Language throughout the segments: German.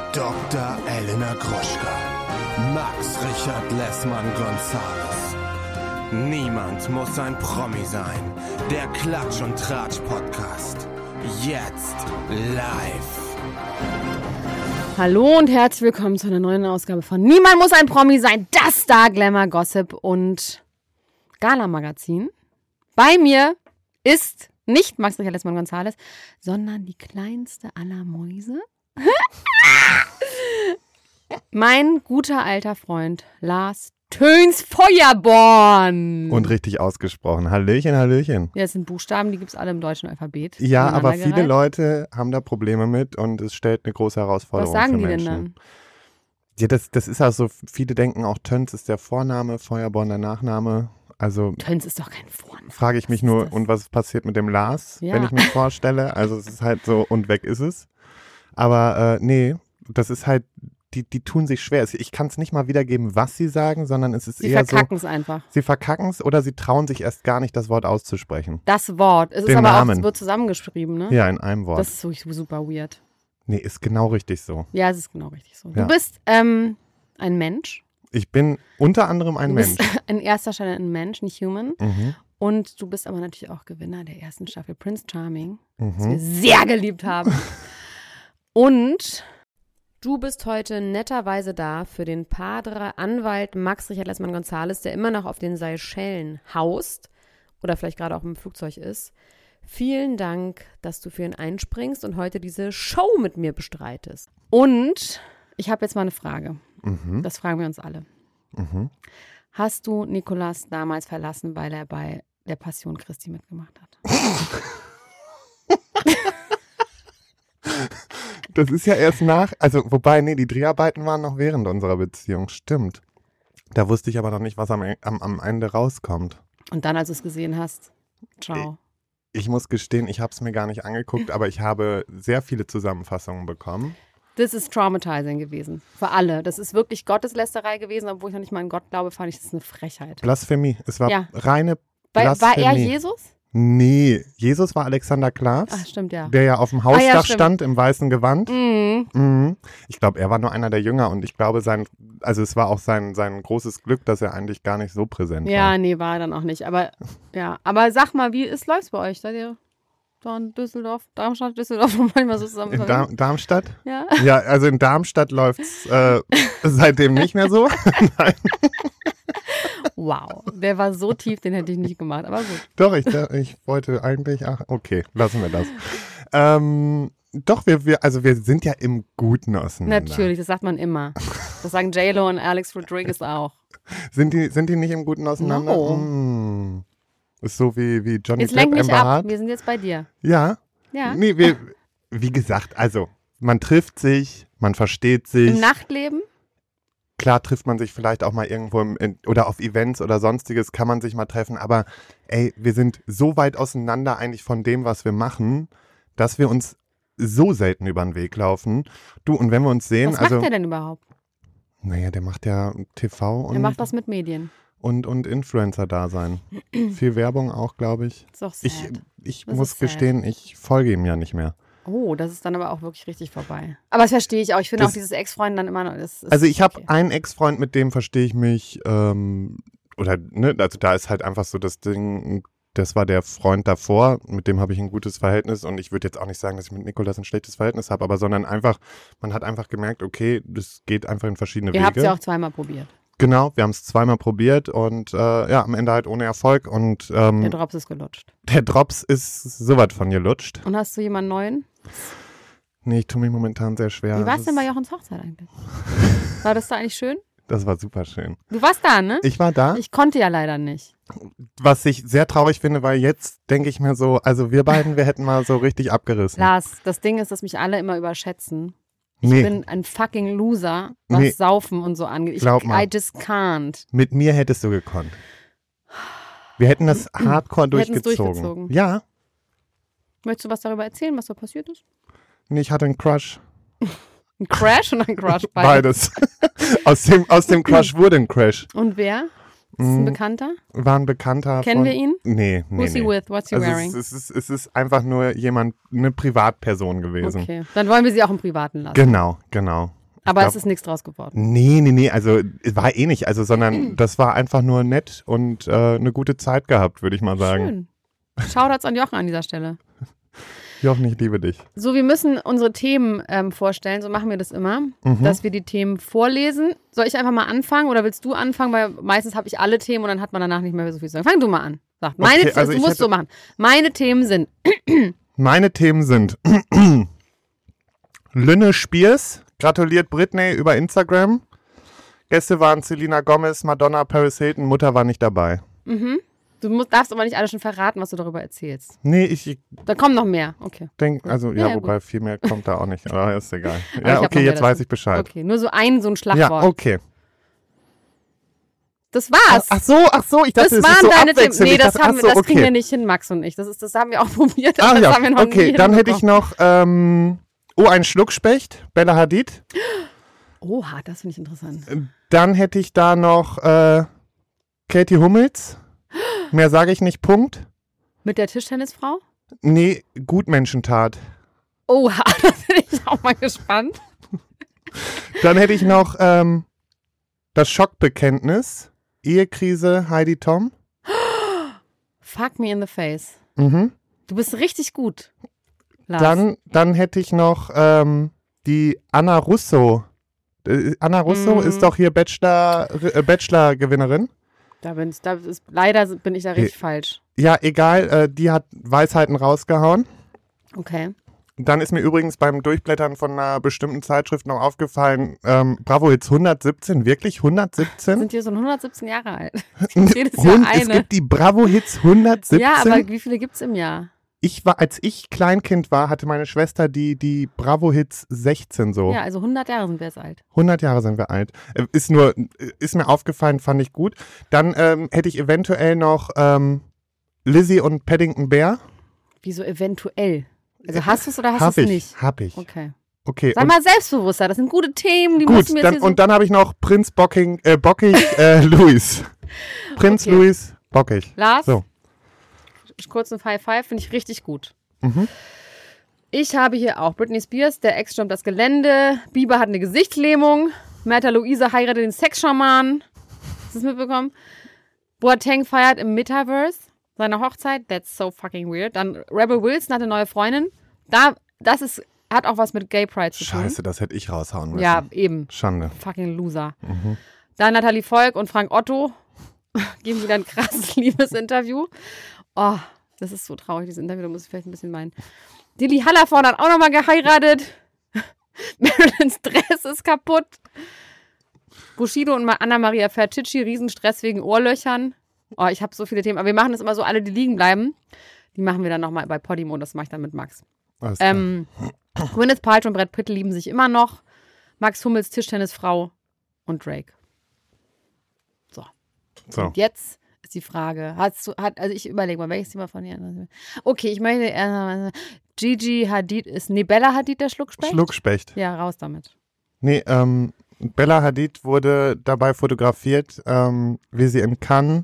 Dr. Elena Gruschka, Max Richard Lessmann-Gonzales. Niemand muss ein Promi sein. Der Klatsch- und Tratsch-Podcast. Jetzt live. Hallo und herzlich willkommen zu einer neuen Ausgabe von Niemand muss ein Promi sein. Das Star Glamour Gossip und Gala-Magazin. Bei mir ist nicht Max Richard Lessmann-Gonzales, sondern die kleinste aller Mäuse. Mein guter alter Freund Lars Töns Feuerborn. Und richtig ausgesprochen. Hallöchen, Hallöchen. Ja, das sind Buchstaben, die gibt es alle im deutschen Alphabet. Ja, aber viele Leute haben da Probleme mit und es stellt eine große Herausforderung Was sagen für die Menschen. denn dann? Ja, das ist auch so, viele denken auch, Töns ist der Vorname, Feuerborn der Nachname. Also Töns ist doch kein Vorname. frage ich mich nur, und was passiert mit dem Lars, Ja. wenn ich mich vorstelle? Also es ist halt so, und weg ist es. Aber nee, das ist halt, die tun sich schwer. Ich kann es nicht mal wiedergeben, was sie sagen, sondern es ist Sie eher so. Sie verkacken es einfach. Sie verkacken es oder sie trauen sich erst gar nicht, das Wort auszusprechen. Das Wort. Es ist Den aber Namen. auch, es wird zusammengeschrieben, ne? Ja, in einem Wort. Das ist wirklich super weird. Nee, ist genau richtig so. Ja, es ist genau richtig so. Ja. Du bist ein Mensch. Ich bin unter anderem ein Du Mensch. bist in erster Stelle ein Mensch, nicht human. Mhm. Und du bist aber natürlich auch Gewinner der ersten Staffel Prince Charming, was Mhm. wir sehr geliebt haben. Und du bist heute netterweise da für den Padre Anwalt Max Richard Lessmann-Gonzales, der immer noch auf den Seychellen haust oder vielleicht gerade auch im Flugzeug ist. Vielen Dank, dass du für ihn einspringst und heute diese Show mit mir bestreitest. Und ich habe jetzt mal eine Frage. Mhm. Das fragen wir uns alle. Mhm. Hast du Nicolas damals verlassen, weil er bei der Passion Christi mitgemacht hat? Das ist ja erst wobei, nee, die Dreharbeiten waren noch während unserer Beziehung, stimmt. Da wusste ich aber noch nicht, was am Ende rauskommt. Und dann, als du es gesehen hast, ciao. Ich muss gestehen, ich habe es mir gar nicht angeguckt, aber ich habe sehr viele Zusammenfassungen bekommen. Das ist traumatizing gewesen. Für alle. Das ist wirklich Gotteslästerei gewesen, obwohl ich noch nicht mal an Gott glaube, fand ich das eine Frechheit. Blasphemie. Es war Ja. reine War Blasphemie. er Jesus? Nee, Jesus war Alexander Klaas, Ach, stimmt, ja. der ja auf dem Hausdach ja, stimmt. stand im weißen Gewand. Mhm. Mhm. Ich glaube, er war nur einer der Jünger und ich glaube, es war auch sein großes Glück, dass er eigentlich gar nicht so präsent war. Ja, nee, war er dann auch nicht. Aber sag mal, wie läuft's bei euch? Seid ihr da in Düsseldorf, Darmstadt, Düsseldorf und manchmal so zusammen? In Darmstadt? Ja. Ja, also in Darmstadt läuft's seitdem nicht mehr so. Nein. Wow, der war so tief, den hätte ich nicht gemacht, aber gut. Doch, ich wollte eigentlich, okay, lassen wir das. Doch, wir sind ja im Guten auseinander. Natürlich, das sagt man immer. Das sagen J-Lo und Alex Rodriguez auch. Sind die nicht im Guten auseinander? No. Ist so wie Johnny Jetzt Depp, lenk mich Amber ab, Hart. wir sind jetzt bei dir. Ja. Ja. Nee, wie gesagt, also man trifft sich, man versteht sich. Im Nachtleben? Klar trifft man sich vielleicht auch mal irgendwo oder auf Events oder sonstiges kann man sich mal treffen, aber ey, wir sind so weit auseinander eigentlich von dem, was wir machen, dass wir uns so selten über den Weg laufen. Du, und wenn wir uns sehen, Was macht der denn überhaupt? Naja, der macht ja TV Er macht was mit Medien. und Influencer-Dasein. Viel Werbung auch, glaube ich. Ist doch sad. Ich Das muss ist sad. gestehen, ich folge ihm ja nicht mehr. Oh, das ist dann aber auch wirklich richtig vorbei. Aber das verstehe ich auch. Ich finde auch Das- dieses Ex-Freund dann immer noch. Das ist Also ich habe okay. einen Ex-Freund, mit dem verstehe ich mich, also da ist halt einfach so das Ding, das war der Freund davor, mit dem habe ich ein gutes Verhältnis und ich würde jetzt auch nicht sagen, dass ich mit Nicolas ein schlechtes Verhältnis habe, aber sondern einfach, man hat einfach gemerkt, okay, das geht einfach in verschiedene Ihr Wege. habt es ja auch zweimal probiert. Genau, wir haben es zweimal probiert und am Ende halt ohne Erfolg und Der Drops ist gelutscht. der Drops ist sowas von gelutscht. Und hast du jemanden neuen? Nee, ich tue mich momentan sehr schwer. Wie war es Das denn bei ist- Jochens Hochzeit eigentlich? War das da eigentlich schön? Das war super schön. Du warst da, ne? Ich war da. Ich konnte ja leider nicht. Was ich sehr traurig finde, weil jetzt denke ich mir so, also wir hätten mal so richtig abgerissen. Lars, das Ding ist, dass mich alle immer überschätzen. Ich Nee, bin ein fucking Loser, was Nee. Saufen und so angeht. Glaub mal. I just can't. mit mir hättest du gekonnt. Wir hätten das hardcore Wir hätten's durchgezogen. durchgezogen. Ja, Möchtest du was darüber erzählen, was da passiert ist? nee, ich hatte einen Crush. Ein Crash und ein Crush? Beides. aus dem Crush wurde ein Crash. Und wer? Ist es ein Bekannter? War ein Bekannter Kennen von... wir ihn? Nee. Who's he with? What's he Also wearing? es ist einfach nur eine Privatperson gewesen. Okay, dann wollen wir sie auch im Privaten lassen. Genau. Aber es ist nichts draus geworden. Nee, also war eh nicht, also sondern das war einfach nur nett und eine gute Zeit gehabt, würde ich mal sagen. Schön. Shoutouts an Jochen an dieser Stelle. Jochen, ich liebe dich. So, wir müssen unsere Themen vorstellen, so machen wir das immer, dass wir die Themen vorlesen. Soll ich einfach mal anfangen oder willst du anfangen? Weil meistens habe ich alle Themen und dann hat man danach nicht mehr so viel zu sagen. Fang du mal an. Sag, du musst so machen. Meine Themen sind Lynne Spiers gratuliert Britney über Instagram. Gäste waren Selena Gomez, Madonna, Paris Hilton, Mutter war nicht dabei. Du darfst aber nicht alles schon verraten, was du darüber erzählst. Nee, ich Da kommen noch mehr, okay. denke, also Ja, wobei gut. viel mehr kommt da auch nicht, aber ist egal. Aber ich Ja, hab noch okay, mehr jetzt weiß dazu. ich Bescheid. Okay, nur so ein Schlagwort. Ja, okay. Das war's. Ach so, ich dachte, das das waren ist so deine Themen. abwechselnd. Nee, Ich das, dachte, das okay. kriegen wir nicht hin, Max und ich. Das haben wir auch probiert, Ah das ja, haben wir noch okay, nie dann hätte ich hinbekommen. noch, ein Schluckspecht, Bella Hadid. Oha, das finde ich interessant. Dann hätte ich da noch Katie Hummels. Mehr sage ich nicht, Punkt. Mit der Tischtennisfrau? Nee, Gutmenschentat. Oha, da bin ich auch mal gespannt. Dann hätte ich noch das Schockbekenntnis. Ehekrise Heidi Tom. Fuck me in the face. Mhm. Du bist richtig gut, Lars. Dann hätte ich noch die Anna Russo. Anna Russo ist doch hier Bachelor-Gewinnerin. Leider bin ich da richtig falsch. Ja, egal, die hat Weisheiten rausgehauen. Okay. Dann ist mir übrigens beim Durchblättern von einer bestimmten Zeitschrift noch aufgefallen, Bravo Hits 117, wirklich 117? Sind wir so 117 Jahre alt? Jedes Jahr Es eine. gibt die Bravo Hits 117. Ja, aber wie viele gibt's im Jahr? Als ich Kleinkind war, hatte meine Schwester die Bravo Hits 16 so. Ja, also 100 Jahre sind wir jetzt alt. 100 Jahre sind wir alt. Ist mir aufgefallen, fand ich gut. Dann hätte ich eventuell noch Lizzie und Paddington Bear. Wieso eventuell? Also hast du es oder hast du es nicht? Hab ich. Okay. Okay. Sei mal selbstbewusster, das sind gute Themen, die Gut, müssen wir jetzt hier so... und dann habe ich noch Prinz Bockig Louis. Prinz Okay. Louis Bockig. Lars, So. kurz ein Five-Five, finde ich richtig gut. Mhm. Ich habe hier auch Britney Spears, der Ex stürmt das Gelände, Bieber hat eine Gesichtslähmung, Märtha Louise heiratet den Sexschamanen. Hast du das mitbekommen? Boateng feiert im Metaverse seine Hochzeit. That's so fucking weird. Dann Rebel Wilson hat eine neue Freundin. Hat auch was mit Gay Pride zu tun. Scheiße, das hätte ich raushauen müssen. Ja, eben. Schande. Fucking Loser. Dann Nathalie Volk und Frank Otto geben wieder ein krasses Liebesinterview. Oh, das ist so traurig, dieses Interview, da muss ich vielleicht ein bisschen meinen. Dilly Hallervorden hat auch nochmal geheiratet. Marilyns Dress ist kaputt. Bushido und Anna-Maria Ferticci, Riesenstress wegen Ohrlöchern. Oh, ich habe so viele Themen. Aber wir machen das immer so, alle, die liegen bleiben. Die machen wir dann nochmal bei Podimo. Das mache ich dann mit Max. Alles klar. Gwyneth Paltrow und Brad Pitt lieben sich immer noch. Max Hummels, Tischtennisfrau und Drake. So. Und jetzt ist die Frage, also ich überlege mal, welches Thema von hier. Okay, ich möchte Gigi Hadid Bella Hadid der Schluckspecht? Schluckspecht. Ja, raus damit. Nee, Bella Hadid wurde dabei fotografiert, wie sie in Cannes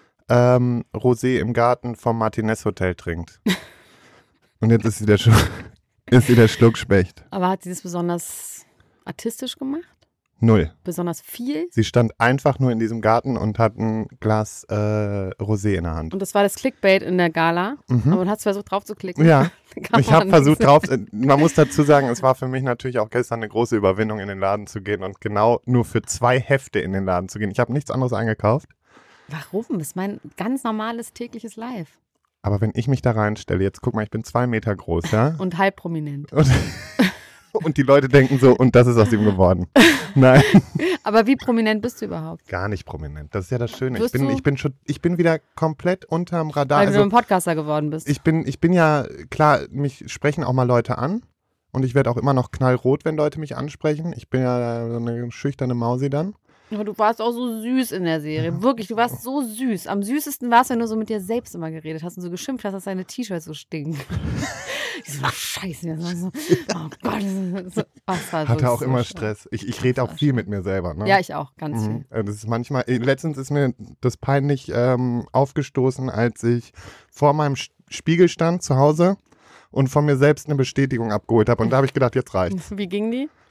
Rosé im Garten vom Martinez Hotel trinkt. Und jetzt ist sie der Schluckspecht. Aber hat sie das besonders artistisch gemacht? 0. Besonders viel? Sie stand einfach nur in diesem Garten und hat ein Glas Rosé in der Hand. Und das war das Clickbait in der Gala. Aber man hat versucht, drauf zu klicken. Ja, Kann ich man habe versucht nicht drauf, man muss dazu sagen, es war für mich natürlich auch gestern eine große Überwindung, in den Laden zu gehen und genau nur für 2 Hefte in den Laden zu gehen. Ich habe nichts anderes eingekauft. Warum? Das ist mein ganz normales tägliches Live. Aber wenn ich mich da reinstelle, jetzt guck mal, ich bin 2 Meter groß, ja? Und halb prominent. Und die Leute denken so, und das ist aus ihm geworden. Nein, Aber wie prominent bist du überhaupt? gar nicht prominent. Das ist ja das Schöne. Wirst Ich bin wieder komplett unterm Radar. Weil du ein Podcaster geworden bist. Ich bin ja, klar, mich sprechen auch mal Leute an. Und ich werde auch immer noch knallrot, wenn Leute mich ansprechen. Ich bin ja so eine schüchterne Mausi dann. Aber du warst auch so süß in der Serie. Wirklich, du warst so süß. Am süßesten warst du, wenn du so mit dir selbst immer geredet hast und so geschimpft hast, dass deine T-Shirts so stinken. Ich so, scheiße. Das war so, oh Gott. Das war Hatte auch so immer schlimm. Stress. Ich rede auch viel mit mir selber. Ne? Ja, ich auch, ganz viel. Das ist manchmal, letztens ist mir das peinlich aufgestoßen, als ich vor meinem Spiegel stand zu Hause und von mir selbst eine Bestätigung abgeholt habe. Und da habe ich gedacht, jetzt reicht's. Wie ging die?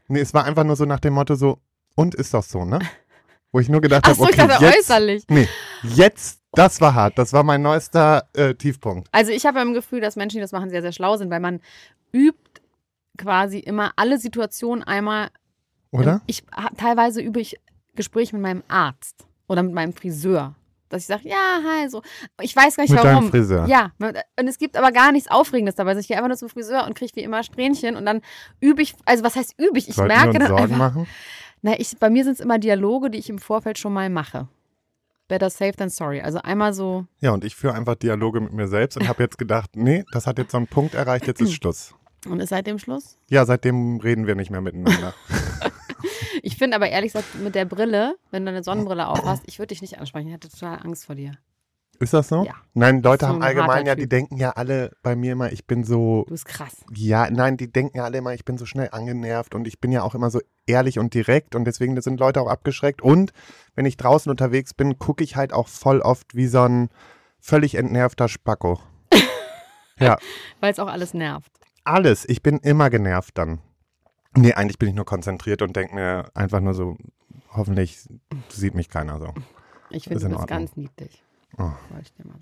Nee, es war einfach nur so nach dem Motto so, und ist doch so, ne? Wo ich nur gedacht habe, ich okay, dachte jetzt, äußerlich. nee, jetzt, das war hart. Das war mein neuester Tiefpunkt. Also ich habe im Gefühl, dass Menschen, die das machen, sehr, sehr schlau sind, weil man übt quasi immer alle Situationen einmal. Oder? Teilweise übe ich Gespräche mit meinem Arzt oder mit meinem Friseur. Dass ich sage, ja, hi, so. Ich weiß gar nicht, mit warum. Deinem Friseur. Ja, und es gibt aber gar nichts Aufregendes dabei. Also ich gehe einfach nur zum Friseur und kriege wie immer Strähnchen und dann übe ich, also was heißt übe ich? Ich Sollten merke wir uns dann Sorgen einfach, machen? bei mir sind es immer Dialoge, die ich im Vorfeld schon mal mache. Better safe than sorry. Also einmal so. Ja, und ich führe einfach Dialoge mit mir selbst und habe jetzt gedacht, nee, das hat jetzt so einen Punkt erreicht, jetzt ist Schluss. Und ist seitdem Schluss? Ja, seitdem reden wir nicht mehr miteinander. Ich finde aber ehrlich gesagt, mit der Brille, wenn du eine Sonnenbrille aufhast, ich würde dich nicht ansprechen. Ich hatte total Angst vor dir. Ist das so? Ja. Nein, Leute So haben ein allgemein harter ja, die Typ. denken ja alle bei mir immer, ich bin so, Du bist krass. ja, nein, die denken ja alle immer, ich bin so schnell angenervt und ich bin ja auch immer so ehrlich und direkt und deswegen sind Leute auch abgeschreckt. Und wenn ich draußen unterwegs bin, gucke ich halt auch voll oft wie so ein völlig entnervter Spacko. Ja, Weil es auch alles nervt. alles. Ich bin immer genervt dann. Nee, eigentlich bin ich nur konzentriert und denke mir einfach nur so, hoffentlich sieht mich keiner so. Ich finde, Ist du in bist Ordnung. ganz niedlich. Oh. Wollte ich dir mal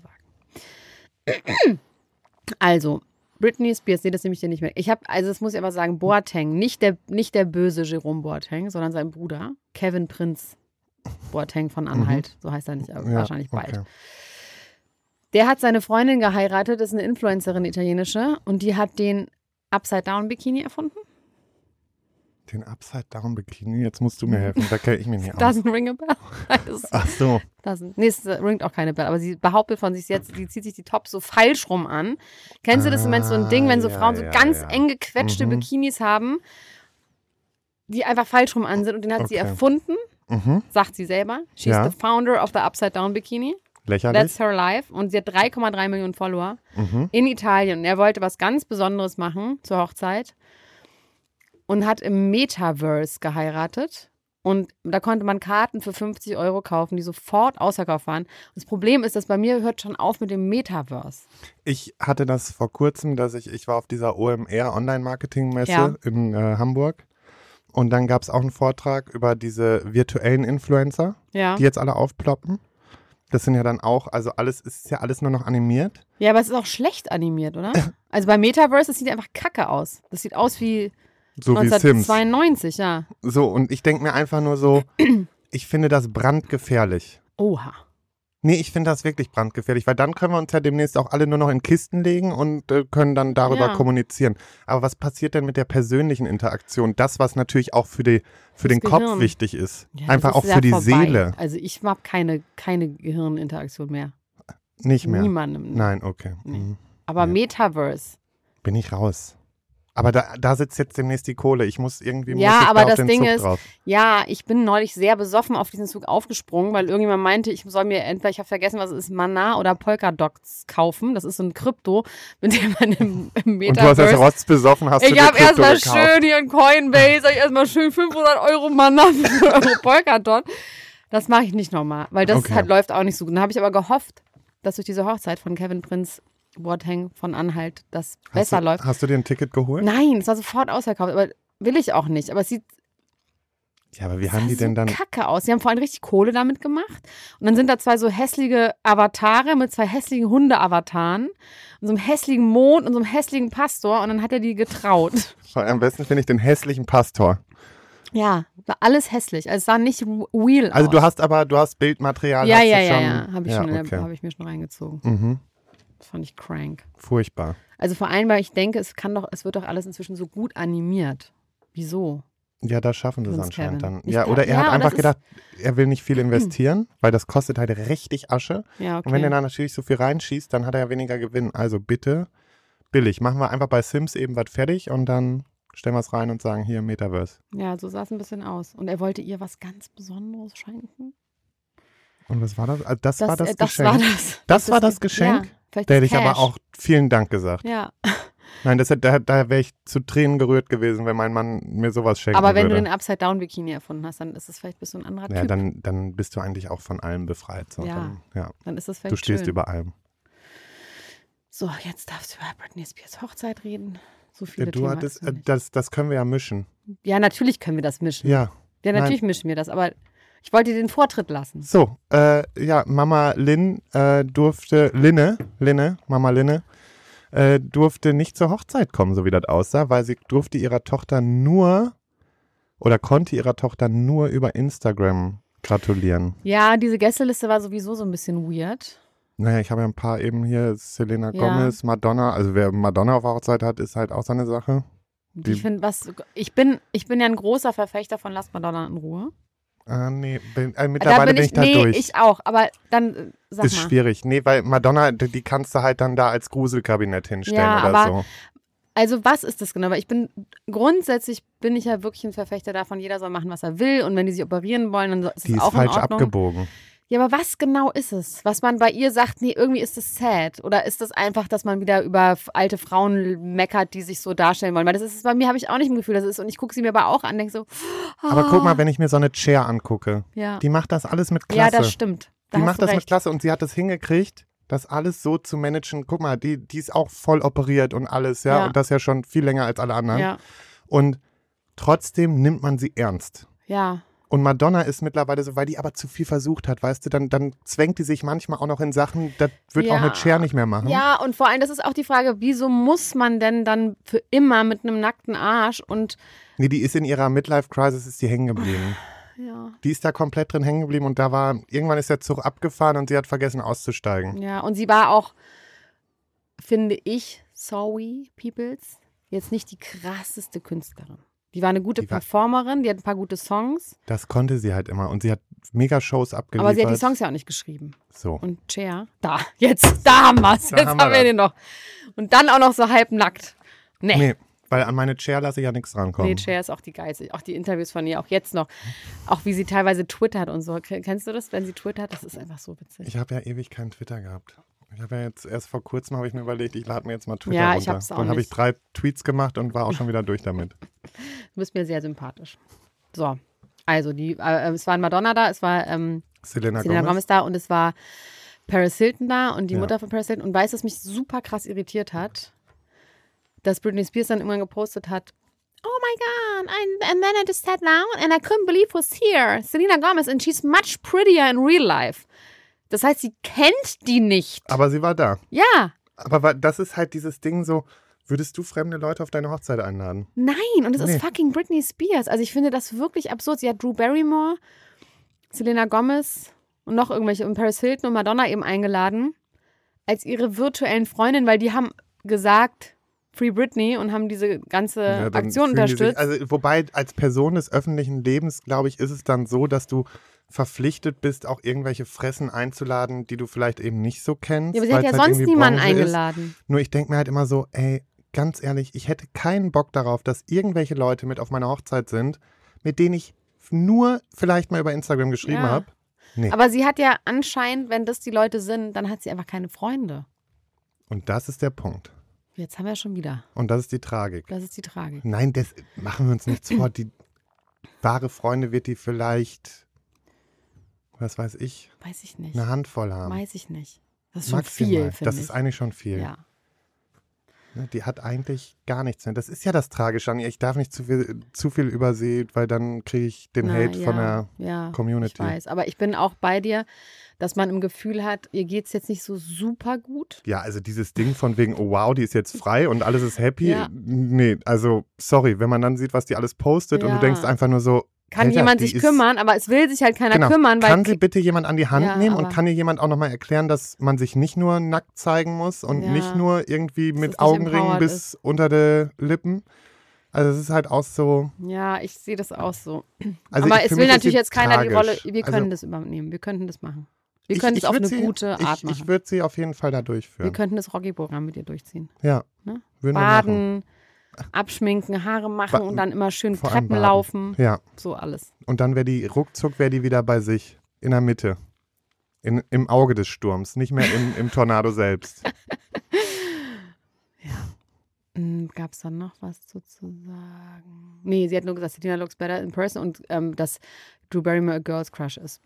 sagen. Also, Britney Spears, das nehme ich dir nicht mehr. Das muss ich aber sagen, Boateng, nicht der böse Jerome Boateng, sondern sein Bruder, Kevin Prinz Boateng von Anhalt, so heißt er nicht, aber Ja, wahrscheinlich bald. okay. Der hat seine Freundin geheiratet, ist eine Influencerin, italienische, und die hat den Upside-Down-Bikini erfunden. Den Upside-Down-Bikini, jetzt musst du mir helfen, da kenne ich mich nicht aus. Doesn't ring a bell. Ach so. Es ringt auch keine Bell, aber sie behauptet von sich jetzt, sie zieht sich die Tops so falsch rum an. Kennst du das im Moment so ein Ding, wenn so ja, Frauen so ja, ganz ja. eng gequetschte Bikinis haben, die einfach falsch rum an sind, und den hat sie Okay. erfunden, Mhm. sagt sie selber. She's Ja. the founder of the Upside Down Bikini. Lächerlich. That's her life. Und sie hat 3,3 Millionen Follower Mhm. in Italien. Und er wollte was ganz Besonderes machen zur Hochzeit und hat im Metaverse geheiratet. Und da konnte man Karten für 50 € kaufen, die sofort ausverkauft waren. Und das Problem ist, dass bei mir hört schon auf mit dem Metaverse. Ich hatte das vor kurzem, dass ich war auf dieser OMR Online-Marketing-Messe Ja. in Hamburg. Und dann gab es auch einen Vortrag über diese virtuellen Influencer, Ja. die jetzt alle aufploppen. Das sind ja dann auch, also alles ist ja alles nur noch animiert. Ja, aber es ist auch schlecht animiert, oder? Also bei Metaverse, das sieht einfach kacke aus. Das sieht aus wie So wie Sims. 1992, ja. So, und ich denke mir einfach nur so, ich finde das brandgefährlich. Oha. Nee, ich finde das wirklich brandgefährlich, weil dann können wir uns ja demnächst auch alle nur noch in Kisten legen und können dann darüber Ja. kommunizieren. Aber was passiert denn mit der persönlichen Interaktion? Das, was natürlich auch für den Gehirn. Kopf wichtig ist. Ja, Einfach das auch ist für ja die vorbei. Seele. Also ich habe keine Gehirninteraktion mehr. Nicht mehr. Niemandem. Nein, okay. Nee. Mhm. Aber Nee. Metaverse. Bin ich raus. Aber da sitzt jetzt demnächst die Kohle. Ich muss irgendwie Ja, muss ich aber da auf das den Ding Zug ist, drauf. ja, ich bin neulich sehr besoffen auf diesen Zug aufgesprungen, weil irgendjemand meinte, ich soll mir entweder, ich habe vergessen, was es ist, Mana oder Polkadots kaufen. Das ist so ein Krypto, mit dem man im Und du hast das Metaverse. rotzbesoffen, hast du Ich dir habe Krypto erstmal gekauft. schön hier in Coinbase, hab ich erstmal schön 500 € Mana, 500 € Polkadot. Das mache ich nicht nochmal, weil das Okay. halt läuft auch nicht so gut. Dann habe ich aber gehofft, dass durch diese Hochzeit von Kevin Prinz Boateng von Anhalt das besser läuft. Hast du dir ein Ticket geholt? Nein, es war sofort ausverkauft, aber will ich auch nicht. Aber es sieht Ja, aber wie haben die denn so dann... kacke aus. Sie haben vor allem richtig Kohle damit gemacht. Und dann sind da zwei so hässliche Avatare mit zwei hässlichen Hunde-Avataren und so einem hässlichen Mond und so einem hässlichen Pastor. Und dann hat er die getraut. Am besten finde ich den hässlichen Pastor. Ja, war alles hässlich. Also es sah nicht real Also aus. du hast Bildmaterial. Ja, hast ja, du ja, schon, ja. Habe ich, okay. hab ich mir schon reingezogen. Mhm. Das fand ich crank. Furchtbar. Also vor allem, weil ich denke, es wird doch alles inzwischen so gut animiert. Wieso? Ja, das schaffen sie es Prinz anscheinend Kevin. dann. Ich Ja, glaub- oder er ja, hat und einfach das gedacht, er will nicht viel investieren, weil das kostet halt richtig Asche. Ja, okay. Und wenn er dann natürlich so viel reinschießt, dann hat er ja weniger Gewinn. Also bitte billig. Machen wir einfach bei Sims eben was fertig und dann stellen wir es rein und sagen, hier Metaverse. Ja, so sah es ein bisschen aus. Und er wollte ihr was ganz Besonderes schenken. Und was war das? Also das war das das Geschenk. war das. Das war das Geschenk? Ja, vielleicht Da das hätte ich aber Cash. auch vielen Dank gesagt. Ja, Nein, da wäre ich zu Tränen gerührt gewesen, wenn mein Mann mir sowas schenken aber wenn würde. du den Upside-Down-Bikini erfunden hast, dann ist es vielleicht bist du ein anderer Ja, Typ. dann bist du eigentlich auch von allem befreit. So. Ja. Dann Dann ist es vielleicht du stehst schön. über allem. So, jetzt darfst du über Britney Spears Hochzeit reden. So viele Ja, du Themen hattest, hattest du nicht. das können wir ja mischen. Ja, natürlich können wir das mischen. Ja. Ja, natürlich mischen wir das, aber ich wollte dir den Vortritt lassen. So, Mama Mama Linne, durfte nicht zur Hochzeit kommen, so wie das aussah, weil sie konnte ihrer Tochter nur über Instagram gratulieren. Ja, diese Gästeliste war sowieso so ein bisschen weird. Naja, ich habe ja ein paar eben hier, Selena Ja. Gomez, Madonna, also wer Madonna auf der Hochzeit hat, ist halt auch so eine Sache. Ich bin ja ein großer Verfechter von Lass Madonna in Ruhe. Nee, mittlerweile bin ich da durch. Ich auch, aber dann sag Ist mal. schwierig. Nee, weil Madonna, die kannst du halt dann da als Gruselkabinett hinstellen Ja, oder aber so. Also was ist das genau? Weil grundsätzlich bin ich ja wirklich ein Verfechter davon, jeder soll machen, was er will und wenn die sich operieren wollen, dann ist Die es ist auch in falsch Ordnung. abgebogen. Ja, aber was genau ist es? Was man bei ihr sagt, nee, irgendwie ist es sad. Oder ist das einfach, dass man wieder über alte Frauen meckert, die sich so darstellen wollen? Weil das ist, bei mir habe ich auch nicht im Gefühl, das ist, und ich gucke sie mir aber auch an, denke so, Aber guck mal, wenn ich mir so eine Cher angucke, ja. die macht das alles mit Klasse. Ja, das stimmt. Da Die hast macht du das mit recht. Klasse und sie hat es hingekriegt, das alles so zu managen. Guck mal, die ist auch voll operiert und alles, ja. Ja. Und das ja schon viel länger als alle anderen. Ja, Und trotzdem nimmt man sie ernst. ja. Und Madonna ist mittlerweile so, weil die aber zu viel versucht hat, weißt du, dann zwängt die sich manchmal auch noch in Sachen, das wird auch Ja. mit Cher nicht mehr machen. Ja, und vor allem, das ist auch die Frage, wieso muss man denn dann für immer mit einem nackten Arsch und Nee, die ist in ihrer Midlife-Crisis, ist die hängen geblieben. ja. Die ist da komplett drin hängen geblieben und irgendwann ist der Zug abgefahren und sie hat vergessen auszusteigen. Ja, und sie war auch, finde ich, sorry, Peoples, jetzt nicht die krasseste Künstlerin. Die war eine gute Die war- Performerin, die hat ein paar gute Songs, Das konnte sie halt immer und sie hat mega Shows abgeliefert. aber sie hat die Songs ja auch nicht geschrieben. So. Und Cher, da haben wir es. Da Jetzt haben haben wir wir das. den noch. Und dann auch noch so halbnackt. Nee. Nee, weil an meine Cher lasse ich ja nichts rankommen. Nee, Cher ist auch die geilste. Auch die Interviews von ihr, auch jetzt noch. Auch wie sie teilweise twittert und so. Kennst du das, wenn sie twittert? Das ist einfach so witzig. Ich habe ja ewig keinen Twitter gehabt. Ich habe ja jetzt erst vor kurzem habe ich mir überlegt, ich lade mir jetzt mal Twitter Ja, runter. ich hab's auch Dann habe ich nicht. 3 Tweets gemacht und war auch schon wieder durch damit. Du bist mir sehr sympathisch. So, also es war Madonna da, es war Selena Selena Gomez. Gomez da und es war Paris Hilton da und die Ja. Mutter von Paris Hilton. Und weißt du, was mich super krass irritiert hat? Dass Britney Spears dann irgendwann gepostet hat, oh my God, and then I just sat down and I couldn't believe who's here. Selena Gomez and she's much prettier in real life. Das heißt, sie kennt die nicht. Aber sie war da. Ja, Aber das ist halt dieses Ding so, würdest du fremde Leute auf deine Hochzeit einladen? nein, und es Nee. ist fucking Britney Spears. Also ich finde das wirklich absurd. Sie hat Drew Barrymore, Selena Gomez und noch irgendwelche und Paris Hilton und Madonna eben eingeladen als ihre virtuellen Freundinnen, weil die haben gesagt, Free Britney und haben diese ganze Ja, dann Aktion fühlen die unterstützt. also, wobei als Person des öffentlichen Lebens, glaube ich, ist es dann so, dass du verpflichtet bist, auch irgendwelche Fressen einzuladen, die du vielleicht eben nicht so kennst. ja, aber sie hat weil's ja halt sonst irgendwie niemanden Branche ist. eingeladen. Nur ich denke mir halt immer so, ey, ganz ehrlich, ich hätte keinen Bock darauf, dass irgendwelche Leute mit auf meiner Hochzeit sind, mit denen ich nur vielleicht mal über Instagram geschrieben Ja. habe. Nee. Aber sie hat ja anscheinend, wenn das die Leute sind, dann hat sie einfach keine Freunde. Und das ist der Punkt. Jetzt haben wir schon wieder. Und das ist die Tragik. Das ist die Tragik. Nein, das machen wir uns nichts vor. Die wahre Freunde wird die vielleicht, was weiß ich, Weiß ich nicht. eine Handvoll haben. Weiß ich nicht. Das ist schon Maximal. viel, finde Das ich. ist eigentlich schon viel. Ja. Ne, die hat eigentlich gar nichts mehr. Das ist ja das Tragische an ihr. Ich darf nicht zu viel übersehen, weil dann kriege ich den Na, Hate von der ja, Community. Ich weiß, aber ich bin auch bei dir, dass man im Gefühl hat, ihr geht es jetzt nicht so super gut. Ja, also dieses Ding von wegen, oh wow, die ist jetzt frei und alles ist happy. Ja. Nee, also sorry, wenn man dann sieht, was die alles postet und Ja. du denkst einfach nur so, Kann Alter, jemand die sich ist- kümmern, aber es will sich halt keiner Genau. kümmern, weil Kann sie bitte jemand an die Hand Ja, nehmen und aber- kann dir jemand auch nochmal erklären, dass man sich nicht nur nackt zeigen muss und Ja. nicht nur irgendwie Dass es mit nicht Augenringen empowered bis unter die Lippen. Also es ist halt auch so. ja, ich sehe das auch so. Also aber ich- es für will mich ist natürlich sie jetzt keiner die tragisch. Rolle, wir können Also das übernehmen, wir könnten das machen. Wir können es auf würd eine sie- gute Art Ich machen. würde sie auf jeden Fall da Wir durchführen. könnten das Rocky-Programm mit dir durchziehen. Ja, Ne? würden wir machen. Baden, abschminken, Haare machen und dann immer schön Vor allem Treppen baden. laufen. Ja, So alles. und dann ruckzuck wäre die wieder bei sich, in der Mitte. Im Auge des Sturms, nicht mehr im Tornado selbst. Gab es dann noch was zu sagen? Nee, sie hat nur gesagt, Selena looks better in person und dass Drew Barrymore a girl's crush ist.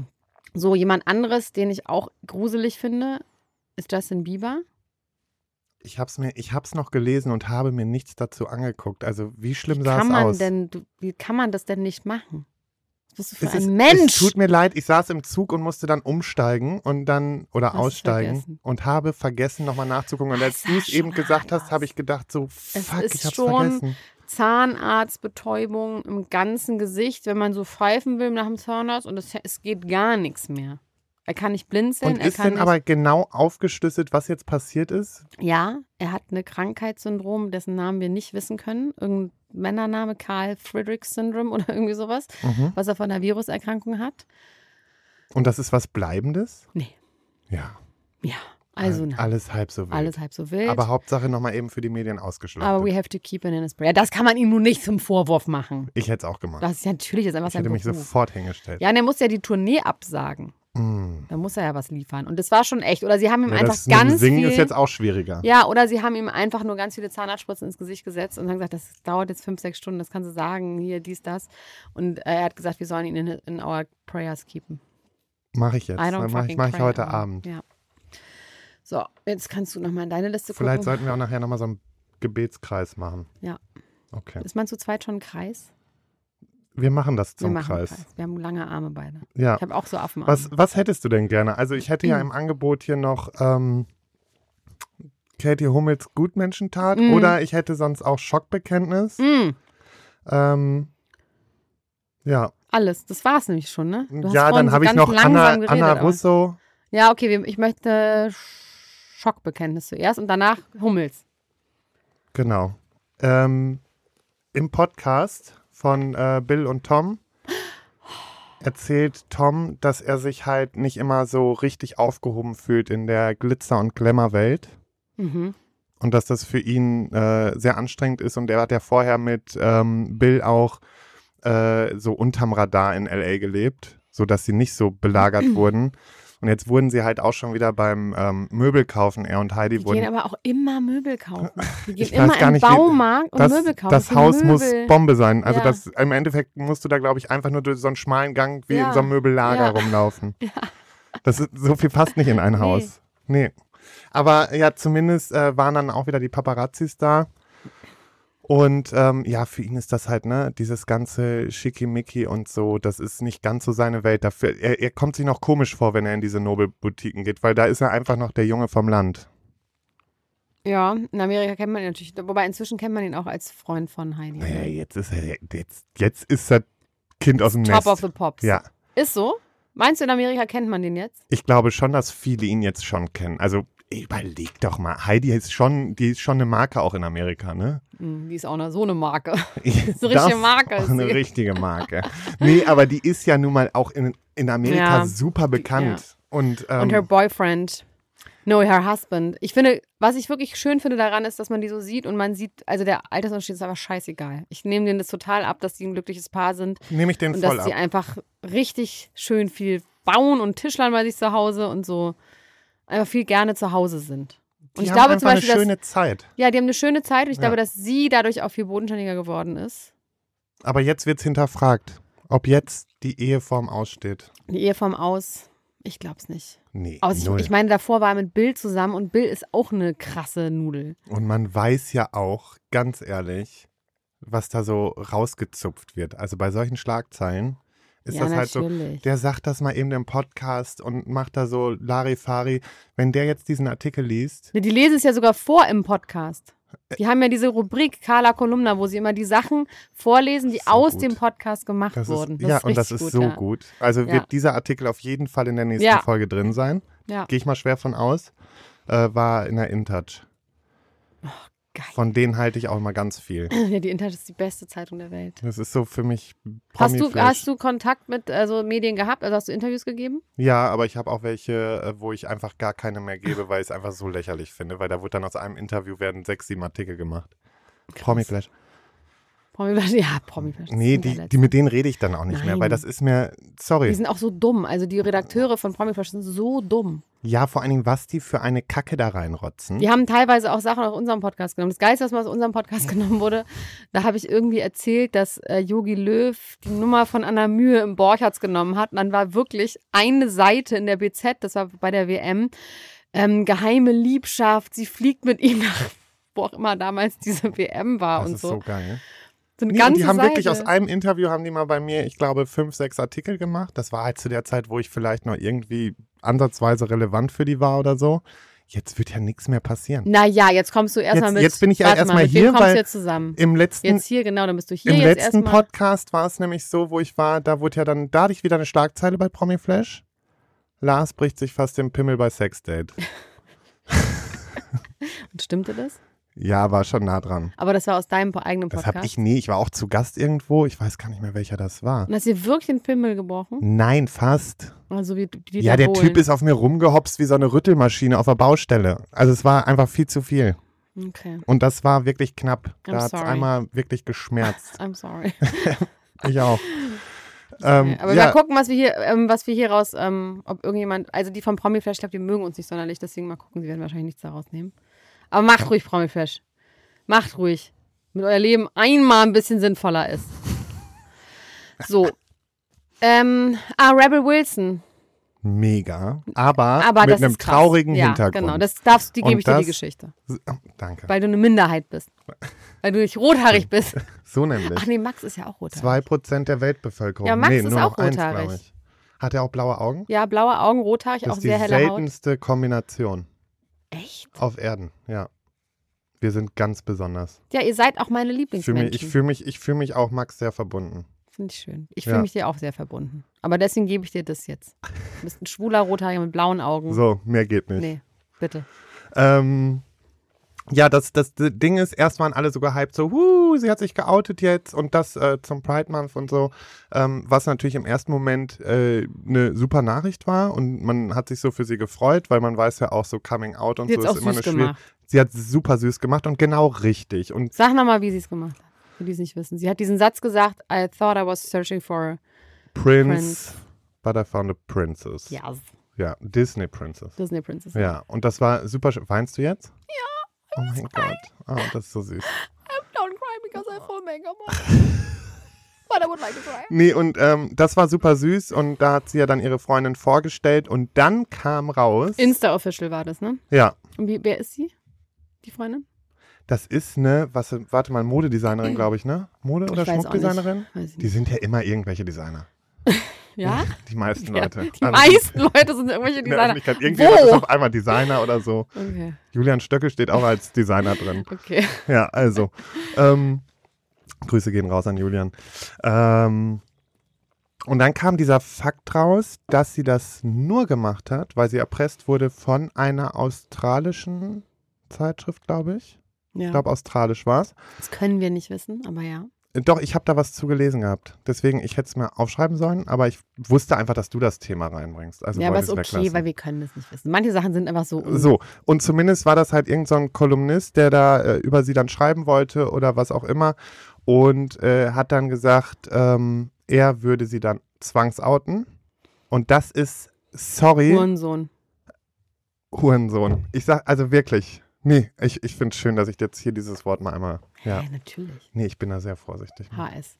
So, jemand anderes, den ich auch gruselig finde, ist Justin Bieber. Ich hab's noch gelesen und habe mir nichts dazu angeguckt. Also wie schlimm sah es aus? Wie kann man das denn nicht machen? Was bist du für Es ein Mensch? Es tut mir leid, ich saß im Zug und musste dann umsteigen und dann oder Hast aussteigen vergessen. und habe vergessen, nochmal nachzugucken. Und als Das du es sah eben schon gesagt hart hast, habe ich gedacht so, Es fuck, ist ich hab's schon vergessen. Zahnarztbetäubung im ganzen Gesicht, wenn man so pfeifen will nach dem Zahnarzt und es geht gar nichts mehr. Er kann nicht blinzeln. Und ist denn aber genau aufgeschlüsselt, was jetzt passiert ist? Ja, er hat eine Krankheitssyndrom, dessen Namen wir nicht wissen können. Irgendein Männername, Carl Friedrich Syndrom oder irgendwie sowas, was er von einer Viruserkrankung hat. Und das ist was Bleibendes? Nee. Ja. Ja, also nein. Alles halb so wild. Alles halb so wild. Aber Hauptsache nochmal eben für die Medien ausgeschlachtet. Aber we have to keep it in his prayer. Das kann man ihm nun nicht zum Vorwurf machen. Ich hätte es auch gemacht. Das ist ja natürlich jetzt einfach Ich sein hätte mich Beruf. sofort hingestellt. Ja, und er muss ja die Tournee absagen. Da muss er ja was liefern. Und das war schon echt. Oder sie haben ihm Ja, einfach das mit dem ganz Singen viel... ist jetzt auch schwieriger. Ja, oder sie haben ihm einfach nur ganz viele Zahnarztspritzen ins Gesicht gesetzt und haben gesagt, das dauert jetzt 5-6 Stunden, das kannst du sagen, hier, dies, das. Und er hat gesagt, wir sollen ihn in our prayers keepen. Mache ich jetzt. I don't Mach fucking ich cry heute about. Abend. Ja. So, jetzt kannst du nochmal in deine Liste Vielleicht gucken. sollten wir auch nachher nochmal so einen Gebetskreis machen. Ja. Okay. Ist man zu zweit schon ein Kreis? Wir machen das Wir zum machen einen Kreis. Wir haben lange Arme beide. Ja. Ich habe auch so Affenarme. Was hättest du denn gerne? Also ich hätte ja im Angebot hier noch Katie Hummels Gutmenschentat oder ich hätte sonst auch Schockbekenntnis. Ja. Alles, das war's nämlich schon, ne? Du hast Ja, vorhin dann habe ich ganz noch langsam geredet, Anna aber- Russo. Ja, okay, ich möchte Schockbekenntnis zuerst und danach Hummels. Genau. Im Podcast von Bill und Tom erzählt Tom, dass er sich halt nicht immer so richtig aufgehoben fühlt in der Glitzer- und Glamour-Welt. Mhm. Und dass das für ihn sehr anstrengend ist. Und er hat ja vorher mit Bill auch so unterm Radar in L.A. gelebt, sodass sie nicht so belagert wurden. Und jetzt wurden sie halt auch schon wieder beim Möbel kaufen, er und Heidi Die wurden. gehen aber auch immer Möbel kaufen. Die gehen Ich weiß immer gar im nicht, wie- Baumarkt und Möbel kaufen. Das Für Haus muss Möbel. Bombe sein. Also Ja. das, im Endeffekt musst du da, glaube ich, einfach nur durch so einen schmalen Gang wie Ja. in so einem Möbellager Ja. rumlaufen. Das ist, so viel passt nicht in ein Haus. Nee. Aber ja, zumindest waren dann auch wieder die Paparazzis da. Und ja, für ihn ist das halt, ne, dieses ganze Schickimicki und so, das ist nicht ganz so seine Welt. Dafür, er kommt sich noch komisch vor, wenn er in diese Nobelboutiquen geht, weil da ist er einfach noch der Junge vom Land. Ja, in Amerika kennt man ihn natürlich. Wobei inzwischen kennt man ihn auch als Freund von Heidi. Naja, jetzt ist er Kind aus dem Top Nest. of the Pops. Ja. Ist so? Meinst du, in Amerika kennt man den jetzt? Ich glaube schon, dass viele ihn jetzt schon kennen. Also überleg doch mal, Heidi ist schon eine Marke auch in Amerika, ne? Die ist auch so eine Marke. Das ist eine richtige Marke. Auch ist eine sie. richtige Marke. Nee, aber die ist ja nun mal auch in Amerika Ja. super bekannt. Und Und her boyfriend. No, her husband. Ich finde, was ich wirklich schön finde daran ist, dass man die so sieht und man sieht, also der Altersunterschied ist aber scheißegal. Ich nehme denen das total ab, dass die ein glückliches Paar sind nehme ich den und voll dass sie ab. einfach richtig schön viel bauen und Tischlern bei sich zu Hause und so einfach viel gerne zu Hause sind. Und Die ich haben glaube einfach zum Beispiel, eine schöne Zeit. ja, die haben eine schöne Zeit und ich Ja. glaube, dass sie dadurch auch viel bodenständiger geworden ist. Aber jetzt wird's hinterfragt, ob jetzt die Eheform aussteht. Die Eheform aus, ich glaube es nicht. Nee, Aber null. ich meine, davor war er mit Bill zusammen und Bill ist auch eine krasse Nudel. Und man weiß ja auch, ganz ehrlich, was da so rausgezupft wird. Also bei solchen Schlagzeilen ist Ja, das halt so, natürlich. der sagt das mal eben im Podcast und macht da so Larifari. Wenn der jetzt diesen Artikel liest, Die lesen es ja sogar vor im Podcast. Die haben ja diese Rubrik Carla Kolumna, wo sie immer die Sachen vorlesen, die So aus gut. dem Podcast gemacht das wurden. ist, ja, und das richtig ist so ja. gut. Also Ja. wird dieser Artikel auf jeden Fall in der nächsten Ja. Folge drin sein. Ja. Gehe ich mal schwer von aus. War in der InTouch. Geil. Von denen halte ich auch immer ganz viel. Ja, die Internet ist die beste Zeitung der Welt. Das ist so für mich Hast Promi-Flash. du Kontakt mit Medien gehabt? Also hast du Interviews gegeben? Ja, aber ich habe auch welche, wo ich einfach gar keine mehr gebe, weil ich es einfach so lächerlich finde, weil da wird dann aus einem Interview werden 6, 7 Artikel gemacht. Promi-Flash. Promiflash, ja, Promiflash. Nee, die mit denen rede ich dann auch nicht mehr, Nein. weil das ist mir, Die sorry. sind auch so dumm. Also die Redakteure von Promiflash sind so dumm. Ja, vor allen Dingen, was die für eine Kacke da reinrotzen. Die haben teilweise auch Sachen aus unserem Podcast genommen. Das Geilste, was mal aus unserem Podcast genommen wurde, da habe ich irgendwie erzählt, dass Jogi Löw die Nummer von Anna Mühe im Borchards genommen hat. Und dann war wirklich eine Seite in der BZ, das war bei der WM, geheime Liebschaft, sie fliegt mit ihm nach, wo auch immer damals diese WM war Das und ist so. so geil. So eine Nee, ganze die haben Seite. wirklich aus einem Interview, haben die mal bei mir, ich glaube, 5, 6 Artikel gemacht. Das war halt zu der Zeit, wo ich vielleicht noch irgendwie ansatzweise relevant für die war oder so. Jetzt wird ja nichts mehr passieren. Naja, jetzt kommst du erstmal mit. Jetzt bin ich ja warte erstmal mit wem hier, kommst du weil jetzt zusammen? im letzten, Jetzt hier, genau, dann bist du hier im jetzt letzten erstmal. Podcast war es nämlich so, wo ich war, da wurde ja dann, da hatte ich wieder eine Schlagzeile bei Promiflash. Lars bricht sich fast den Pimmel bei Sexdate. Und stimmte das? Ja, war schon nah dran. Aber das war aus deinem eigenen Das Podcast. habe ich nie. Ich war auch zu Gast irgendwo. Ich weiß gar nicht mehr, welcher das war. Und hast du dir wirklich den Pimmel gebrochen? Nein, fast. Also wie die Ja, der Typ ist auf mir rumgehopst wie so eine Rüttelmaschine auf der Baustelle. Also es war einfach viel zu viel. Okay, Und das war wirklich knapp. I'm Da hat es sorry. einmal wirklich geschmerzt. I'm sorry. Ich auch. Okay, aber ja, mal gucken, was wir hier raus, ob irgendjemand, also die vom Promiflash, ich glaube, die mögen uns nicht sonderlich, deswegen mal gucken, sie werden wahrscheinlich nichts daraus nehmen. Aber macht ruhig, Promiflash. Macht ruhig. Damit euer Leben einmal ein bisschen sinnvoller ist. So. Rebel Wilson. mega. Aber Aber mit das einem ist krass. traurigen Ja, Hintergrund. genau, die Und gebe ich dir die das- Geschichte. Danke. Weil du eine Minderheit bist. Weil du nicht rothaarig bist. So nämlich. Ach nee, Max ist ja auch rothaarig. 2% der Weltbevölkerung. Ja, Max nee, ist nur auch noch 1, rothaarig. glaube ich. Hat er auch blaue Augen? Ja, blaue Augen, rothaarig, Das auch ist die sehr helle Haut. seltenste Kombination Echt? auf Erden, ja. Wir sind ganz besonders. Ja, ihr seid auch meine Ich Lieblingsmenschen. fühle mich auch Max sehr verbunden. Finde ich schön. Ich Ja. fühle mich dir auch sehr verbunden. Aber deswegen gebe ich dir das jetzt. Du bist ein schwuler Rothaariger mit blauen Augen. So, mehr geht nicht. Nee, bitte. Ja, das Ding ist, erst waren alle so gehypt, so, sie hat sich geoutet jetzt und das zum Pride Month und so, was natürlich im ersten Moment eine super Nachricht war und man hat sich so für sie gefreut, weil man weiß ja auch so Coming Out und Sie so hat's ist auch immer süß eine schwierige. gemacht. Sie hat es super süß gemacht und genau richtig. Und Sag nochmal, wie sie es gemacht hat. Für die es nicht wissen. Sie hat diesen Satz gesagt, I thought I was searching for Prince, but I found a princess. yes, Ja, Disney Princess. Disney Princess. Ja, und das war super schön. Weinst du jetzt? Ja. Oh mein Gott. Oh, das ist so süß. Don't cry because I have full makeup on. But I would like to cry. Nee, und das war super süß und da hat sie ja dann ihre Freundin vorgestellt und dann kam raus. Insta-Official war das, ne? Ja, Und wer ist sie? Die Freundin? das ist warte mal, Modedesignerin, glaube ich, ne? Mode- oder Ich weiß auch nicht. Schmuckdesignerin? Weiß ich Die nicht. sind ja immer irgendwelche Designer. Ja? Die meisten Ja, Leute. die meisten Leute sind irgendwelche in der Designer. Öffentlichkeit. Irgendjemand ist Wo? auf einmal Designer oder so. Okay, Julian Stöckel steht auch als Designer drin. okay. Ja, also. Grüße gehen raus an Julian. Und dann kam dieser Fakt raus, dass sie das nur gemacht hat, weil sie erpresst wurde von einer australischen Zeitschrift, glaube ich. Ich Ja. glaube, australisch war es. Das können wir nicht wissen, aber ja. Doch, ich habe da was zu gelesen gehabt. Deswegen, ich hätte es mir aufschreiben sollen, aber ich wusste einfach, dass du das Thema reinbringst. Also Ja, aber wollte ist ich es okay, weglassen. weil wir können das nicht wissen. Manche Sachen sind einfach so. So, und zumindest war das halt irgend so ein Kolumnist, der da über sie dann schreiben wollte oder was auch immer und hat dann gesagt, er würde sie dann zwangsouten und das ist, sorry, Hurensohn. Hurensohn. Ich sag, also wirklich, nee, ich finde es schön, dass ich jetzt hier dieses Wort mal einmal, ja, Ja, natürlich. nee, ich bin da sehr vorsichtig. HS.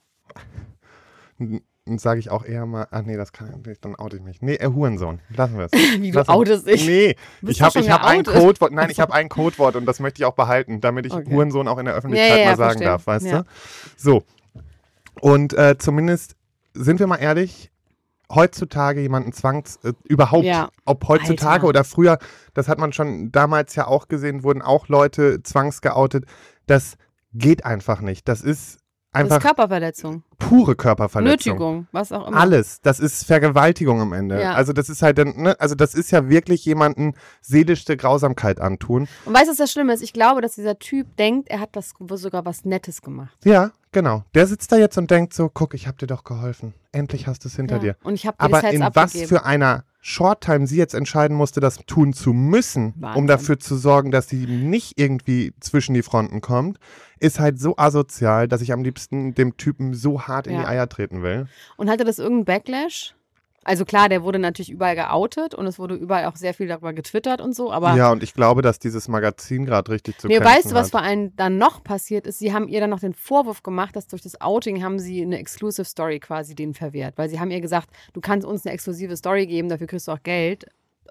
Und sage ich auch eher mal, nee, das kann ich nicht, dann oute ich mich. Nee, Hurensohn, lassen wir es. Wie du outest dich. Nee, Bist ich du habe schon hab ein geoutet? Codewort, nein, ich habe ein Codewort und das möchte ich auch behalten, damit ich Okay. Hurensohn auch in der Öffentlichkeit Ja, mal sagen verstehe. darf, weißt Ja. du? So, und zumindest, sind wir mal ehrlich, heutzutage jemanden überhaupt, Ja. ob heutzutage Alter. oder früher, das hat man schon damals ja auch gesehen, wurden auch Leute zwangsgeoutet, das geht einfach nicht. Das ist Das einfach ist Körperverletzung. pure Körperverletzung. Nötigung, was auch immer. Alles. Das ist Vergewaltigung am Ende. Ja. Also das ist halt, ne, also das ist ja wirklich jemanden seelischste Grausamkeit antun. Und weißt du, was das Schlimme ist? Ich glaube, dass dieser Typ denkt, er hat das sogar was Nettes gemacht. Ja, genau. Der sitzt da jetzt und denkt so, guck, ich hab dir doch geholfen. Endlich hast du es hinter Ja. dir. Und ich habe dir Aber das Herz in was abgegeben. für einer Short-Time sie jetzt entscheiden musste, das tun zu müssen, Wahnsinn. um dafür zu sorgen, dass sie nicht irgendwie zwischen die Fronten kommt, ist halt so asozial, dass ich am liebsten dem Typen so hart in Ja. die Eier treten will. Und hatte das irgendeinen Backlash? Also klar, der wurde natürlich überall geoutet und es wurde überall auch sehr viel darüber getwittert und so, aber Ja, und ich glaube, dass dieses Magazin gerade richtig zu nee, kämpfen weißt du, was hat. vor allem dann noch passiert ist? Sie haben ihr dann noch den Vorwurf gemacht, dass durch das Outing haben sie eine Exclusive Story quasi denen verwehrt. Weil sie haben ihr gesagt, du kannst uns eine exklusive Story geben, dafür kriegst du auch Geld.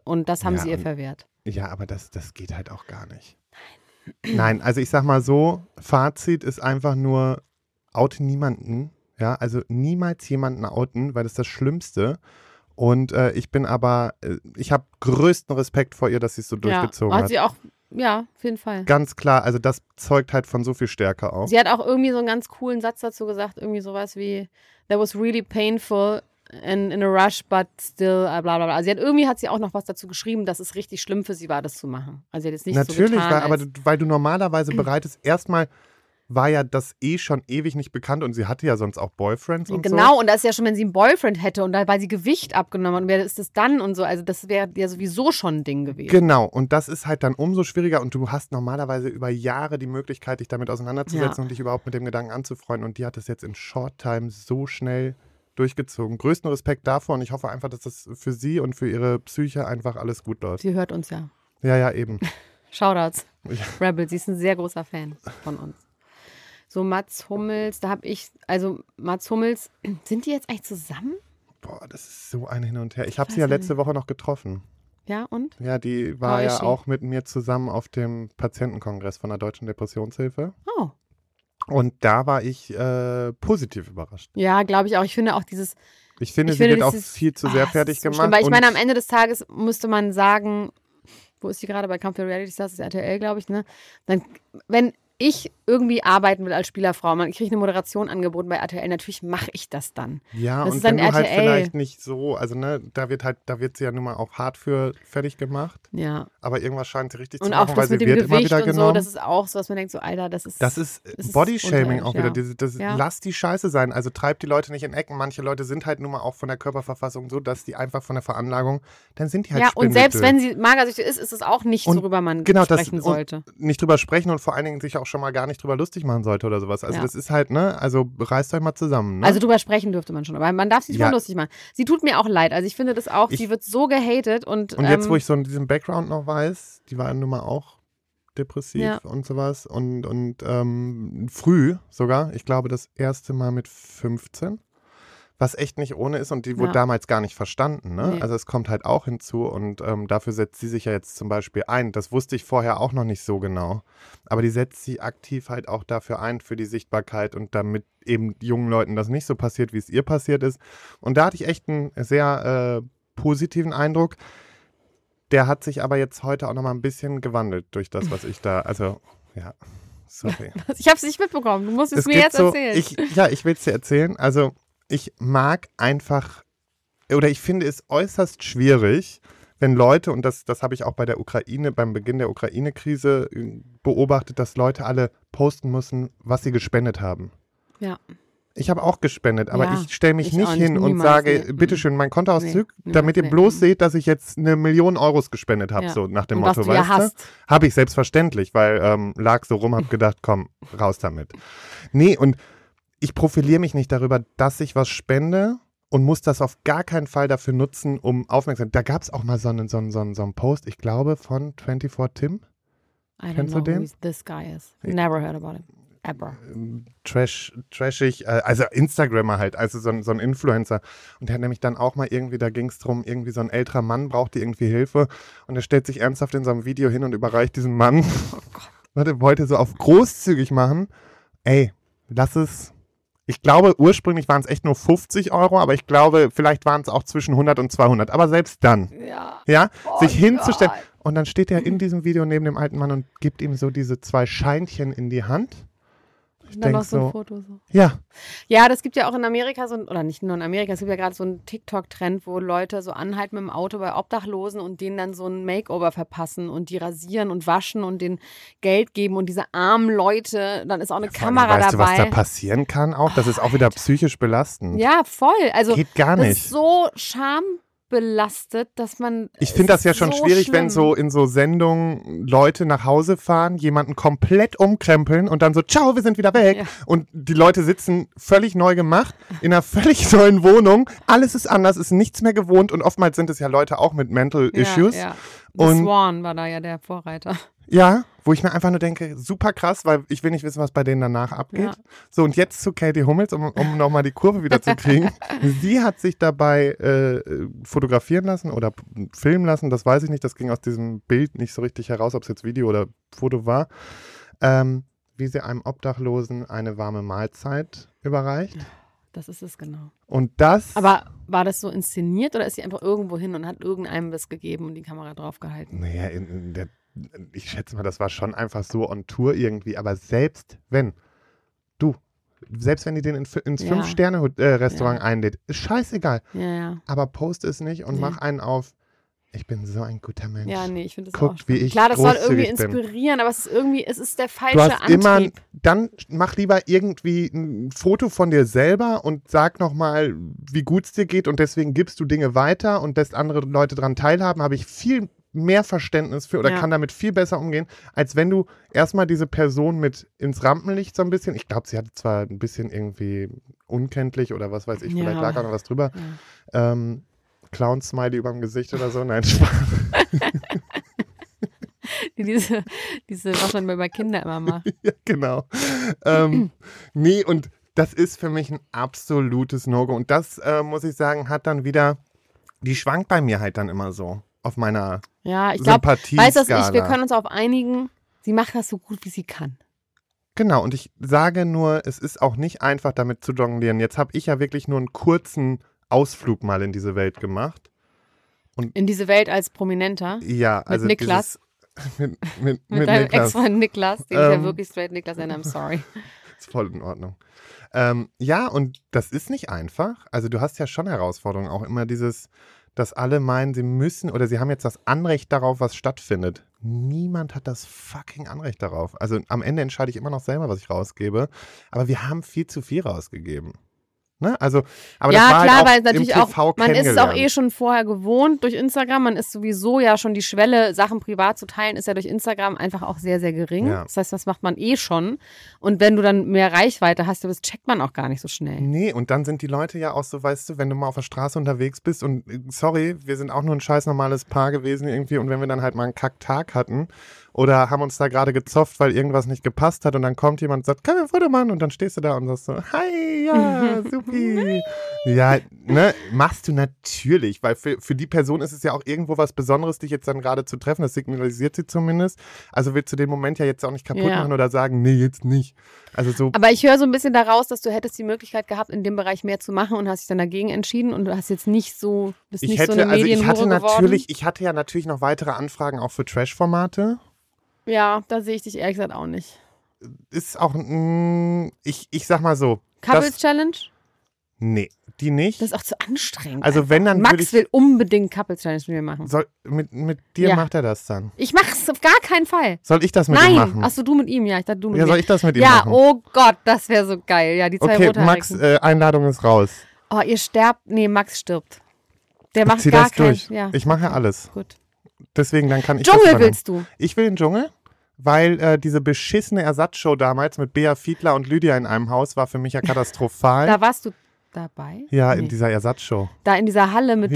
und das haben Ja, sie ihr und- verwehrt. Ja, aber das geht halt auch gar nicht. Nein, also ich sag mal so, Fazit ist einfach nur, oute niemanden, ja, also niemals jemanden outen, weil das ist das Schlimmste. Und ich habe größten Respekt vor ihr, dass sie es so durchgezogen hat hat. sie auch, ja, auf jeden Fall. Ganz klar, also das zeugt halt von so viel Stärke auch. Sie hat auch irgendwie so einen ganz coolen Satz dazu gesagt, irgendwie sowas wie, that was really painful and in a rush, but still, bla bla bla. Also hat sie auch noch was dazu geschrieben, dass es richtig schlimm für sie war, das zu machen. Also sie hat jetzt nicht Natürlich, so getan, weil du normalerweise bereit bist, erstmal war ja das schon ewig nicht bekannt und sie hatte ja sonst auch Boyfriends und so. Genau, und das ist ja schon, wenn sie einen Boyfriend hätte und weil sie Gewicht abgenommen hat, und wer ist das dann und so, also das wäre ja sowieso schon ein Ding gewesen. Genau, und das ist halt dann umso schwieriger und du hast normalerweise über Jahre die Möglichkeit, dich damit auseinanderzusetzen und dich überhaupt mit dem Gedanken anzufreunden und die hat das jetzt in Short Time so schnell durchgezogen. Größten Respekt davor und ich hoffe einfach, dass das für sie und für ihre Psyche einfach alles gut läuft. Sie hört uns ja. Ja, eben. Shoutouts. Ja. Rebel, sie ist ein sehr großer Fan von uns. So Mats Hummels, Mats Hummels, sind die jetzt eigentlich zusammen? Boah, das ist so ein Hin und Her. Ich habe sie ja weiß letzte Woche noch getroffen. Ja, und? Ja, die war How is ja she? auch mit mir zusammen auf dem Patientenkongress von der Deutschen Depressionshilfe. Oh. Und da war ich positiv überrascht. Ja, glaube ich auch. Ich finde auch dieses, Ich finde, Ich sie finde, wird auch das ist- viel zu sehr das fertig ist so gemacht. schlimm, weil ich und meine, am Ende des Tages müsste man sagen, wo ist die gerade bei Kampf der Reality Stars, das ist RTL, glaube ich, ne? Dann, wenn ich irgendwie arbeiten will als Spielerfrau, ich kriege eine Moderation angeboten bei RTL, natürlich mache ich das dann. ja, das und ist dann wenn du halt RTL. vielleicht nicht so, also ne, da wird sie ja nun mal auch hart für fertig gemacht. Ja. Aber irgendwas scheint sie richtig Und zu auch machen, weil das sie mit dem wird immer Gewicht wieder und so, genommen. das ist auch so, dass man denkt, so, Alter, das ist Bodyshaming auch wieder. unterirdisch, ja. Lass die Scheiße sein. Also treibt die Leute nicht in Ecken. Manche Leute sind halt nun mal auch von der Körperverfassung so, dass die einfach von der Veranlagung, dann sind die halt Ja, und selbst wenn Spindeldürr. sie magersüchtig ist es auch nichts, Und worüber man genau, sprechen sollte. Und nicht drüber sprechen und vor allen Dingen sich auch schon mal gar nicht drüber lustig machen sollte oder sowas. Also Ja. das ist halt, ne, also reißt euch mal zusammen. Ne? Also drüber sprechen dürfte man schon, aber man darf sich nicht Ja. mal lustig machen. Sie tut mir auch leid. Also ich finde das auch, sie wird so gehatet und jetzt, wo ich so diesen Background noch weiß, die war nun mal auch depressiv Ja. und sowas und früh sogar, ich glaube das erste Mal mit 15, was echt nicht ohne ist und die wurde Ja. damals gar nicht verstanden. Ne? Nee. Also es kommt halt auch hinzu und dafür setzt sie sich ja jetzt zum Beispiel ein. Das wusste ich vorher auch noch nicht so genau, aber die setzt sie aktiv halt auch dafür ein, für die Sichtbarkeit und damit eben jungen Leuten das nicht so passiert, wie es ihr passiert ist. Und da hatte ich echt einen sehr positiven Eindruck. Der hat sich aber jetzt heute auch noch mal ein bisschen gewandelt durch das, was ich da, also ja, sorry. ich habe es nicht mitbekommen. Du musst es mir gibt jetzt erzählen. Ich will es dir erzählen. Also ich mag einfach, oder ich finde es äußerst schwierig, wenn Leute, und das habe ich auch bei der Ukraine, beim Beginn der Ukraine-Krise beobachtet, dass Leute alle posten müssen, was sie gespendet haben. Ja. Ich habe auch gespendet, aber Ja, ich stelle mich ich nicht auch hin nicht, und niemals, sage, nee. bitteschön, mein Kontoauszug, Nee, damit ihr nee. bloß seht, dass ich jetzt 1 Million Euros gespendet habe, Ja. so nach dem Und was Motto, du ja weißt hast. du? Habe ich selbstverständlich, weil lag so rum, hab gedacht, komm, raus damit. Nee, und ich profiliere mich nicht darüber, dass ich was spende und muss das auf gar keinen Fall dafür nutzen, um aufmerksam. Da gab es auch mal so einen Post, ich glaube, von 24 Tim. I don't Kennst know du den? who this guy is. Never heard about him. Ever. Trashig, also Instagrammer halt, also so ein Influencer. Und der hat nämlich dann auch mal irgendwie, da ging es drum, irgendwie so ein älterer Mann brauchte irgendwie Hilfe und er stellt sich ernsthaft in so einem Video hin und überreicht diesem Mann. Wollte so auf großzügig machen. Ey, lass es. Ich glaube, ursprünglich waren es echt nur 50 Euro, aber ich glaube, vielleicht waren es auch zwischen 100 und 200. Aber selbst dann, Ja. sich hinzustellen. Gott. Und dann steht er in diesem Video neben dem alten Mann und gibt ihm so diese 2 Scheinchen in die Hand. Ich Und dann denke noch so ein so, Foto. So. ja, Ja, das gibt ja auch in Amerika oder nicht nur in Amerika, es gibt ja gerade so einen TikTok-Trend, wo Leute so anhalten mit dem Auto bei Obdachlosen und denen dann so ein Makeover verpassen und die rasieren und waschen und denen Geld geben und diese armen Leute, dann ist auch eine vor allem, Kamera weißt du, was da dabei. passieren kann auch? Das ist auch wieder psychisch belastend. Ja, voll. Also Geht gar das nicht. ist so schambelastet, dass man. Ich finde das ja ist schon so schwierig, wenn schlimm. so in so Sendungen Leute nach Hause fahren, jemanden komplett umkrempeln und dann so, ciao, wir sind wieder weg. Ja. Und die Leute sitzen völlig neu gemacht, in einer völlig neuen Wohnung. Alles ist anders, ist nichts mehr gewohnt und oftmals sind es ja Leute auch mit Mental Issues. Ja. The Und Swan war da ja der Vorreiter. ja, wo ich mir einfach nur denke, super krass, weil ich will nicht wissen, was bei denen danach abgeht. Ja. So, und jetzt zu Katie Hummels, um nochmal die Kurve wieder zu kriegen. Sie hat sich dabei fotografieren lassen oder filmen lassen, das weiß ich nicht, das ging aus diesem Bild nicht so richtig heraus, ob es jetzt Video oder Foto war, wie sie einem Obdachlosen eine warme Mahlzeit überreicht. Das ist es genau. Und das... Aber war das so inszeniert oder ist sie einfach irgendwo hin und hat irgendeinem das gegeben und die Kamera draufgehalten? Naja, ich schätze mal, das war schon einfach so on Tour irgendwie, aber selbst wenn die den ins 5-Sterne-Restaurant einlädt, ist scheißegal. Ja. Aber post es nicht und mach einen auf, ich bin so ein guter Mensch. Ja, nee, ich finde das Guckt, auch wie ich klar, das soll irgendwie großzügig inspirieren, aber es ist der falsche Du hast Antrieb. dann mach lieber irgendwie ein Foto von dir selber und sag nochmal, wie gut es dir geht und deswegen gibst du Dinge weiter und lässt andere Leute daran teilhaben, habe ich viel mehr Verständnis für oder kann damit viel besser umgehen, als wenn du erstmal diese Person mit ins Rampenlicht so ein bisschen, ich glaube, sie hatte zwar ein bisschen irgendwie unkenntlich oder was weiß ich, vielleicht lag auch noch was drüber, Clown-Smiley überm Gesicht oder so, nein, Spaß. diese, was man bei Kindern immer macht. Ja, genau. Nee, und das ist für mich ein absolutes No-Go. Und das, muss ich sagen, hat dann wieder, die schwankt bei mir halt dann immer so auf meiner ich glaube, weißt du, wir können uns auf einigen, sie macht das so gut, wie sie kann. Genau, und ich sage nur, es ist auch nicht einfach, damit zu jonglieren. Jetzt habe ich ja wirklich nur einen kurzen Ausflug mal in diese Welt gemacht. Und in diese Welt als Prominenter? Ja, also mit Niklas? Mit deinem Niklas. Ex-Freund Niklas, den ich ja wirklich straight Niklas nenne, I'm sorry. Ist voll in Ordnung. Ja, und das ist nicht einfach. Also du hast ja schon Herausforderungen, auch immer dieses, dass alle meinen, sie müssen oder sie haben jetzt das Anrecht darauf, was stattfindet. Niemand hat das fucking Anrecht darauf. Also am Ende entscheide ich immer noch selber, was ich rausgebe. Aber wir haben viel zu viel rausgegeben. Ne? Also, aber das war klar, halt auch weil natürlich im TV auch, man ist es auch kennengelernt. schon vorher gewohnt durch Instagram, man ist sowieso ja schon die Schwelle, Sachen privat zu teilen, ist ja durch Instagram einfach auch sehr, sehr gering. Ja. Das heißt, das macht man schon. Und wenn du dann mehr Reichweite hast, das checkt man auch gar nicht so schnell. Nee, und dann sind die Leute ja auch so, weißt du, wenn du mal auf der Straße unterwegs bist und sorry, wir sind auch nur ein scheiß normales Paar gewesen irgendwie und wenn wir dann halt mal einen Kacktag hatten oder haben uns da gerade gezofft, weil irgendwas nicht gepasst hat und dann kommt jemand und sagt, können wir ein Foto machen? Und dann stehst du da und sagst so, hi, ja, supi. Ja, ne, machst du natürlich, weil für die Person ist es ja auch irgendwo was Besonderes, dich jetzt dann gerade zu treffen, das signalisiert sie zumindest. Also willst du den Moment ja jetzt auch nicht kaputt machen oder sagen, nee, jetzt nicht. Also so. Aber ich höre so ein bisschen daraus, dass du hättest die Möglichkeit gehabt, in dem Bereich mehr zu machen und hast dich dann dagegen entschieden und du hast jetzt nicht so, bist nicht so eine Medienhure geworden. Ich hatte ja natürlich noch weitere Anfragen auch für Trash-Formate. Ja, da sehe ich dich ehrlich gesagt auch nicht. Ist auch, ich sag mal so. Couples Challenge? Nee, die nicht. Das ist auch zu anstrengend. Also einfach. wenn dann Max will unbedingt Couples Challenge mit mir machen. Mit dir macht er das dann? Ich mach's auf gar keinen Fall. Soll ich das mit ihm machen? Nein, achso, du mit ihm, ja. Ich dachte, du mit mir. Ja, soll ich das mit ihm machen? Ja, oh Gott, das wäre so geil. Ja, die zwei Okay, Max, Einladung ist raus. Oh, ihr sterbt. Nee, Max stirbt. Der macht zieh gar das durch. Ja. Ich mache ja alles. Gut. Deswegen, dann kann ich Dschungel das übernehmen. willst du? Ich will den Dschungel, weil diese beschissene Ersatzshow damals mit Bea Fiedler und Lydia in einem Haus war für mich ja katastrophal. Da warst du dabei? Ja, Nee. in dieser Ersatzshow. Da in dieser Halle mit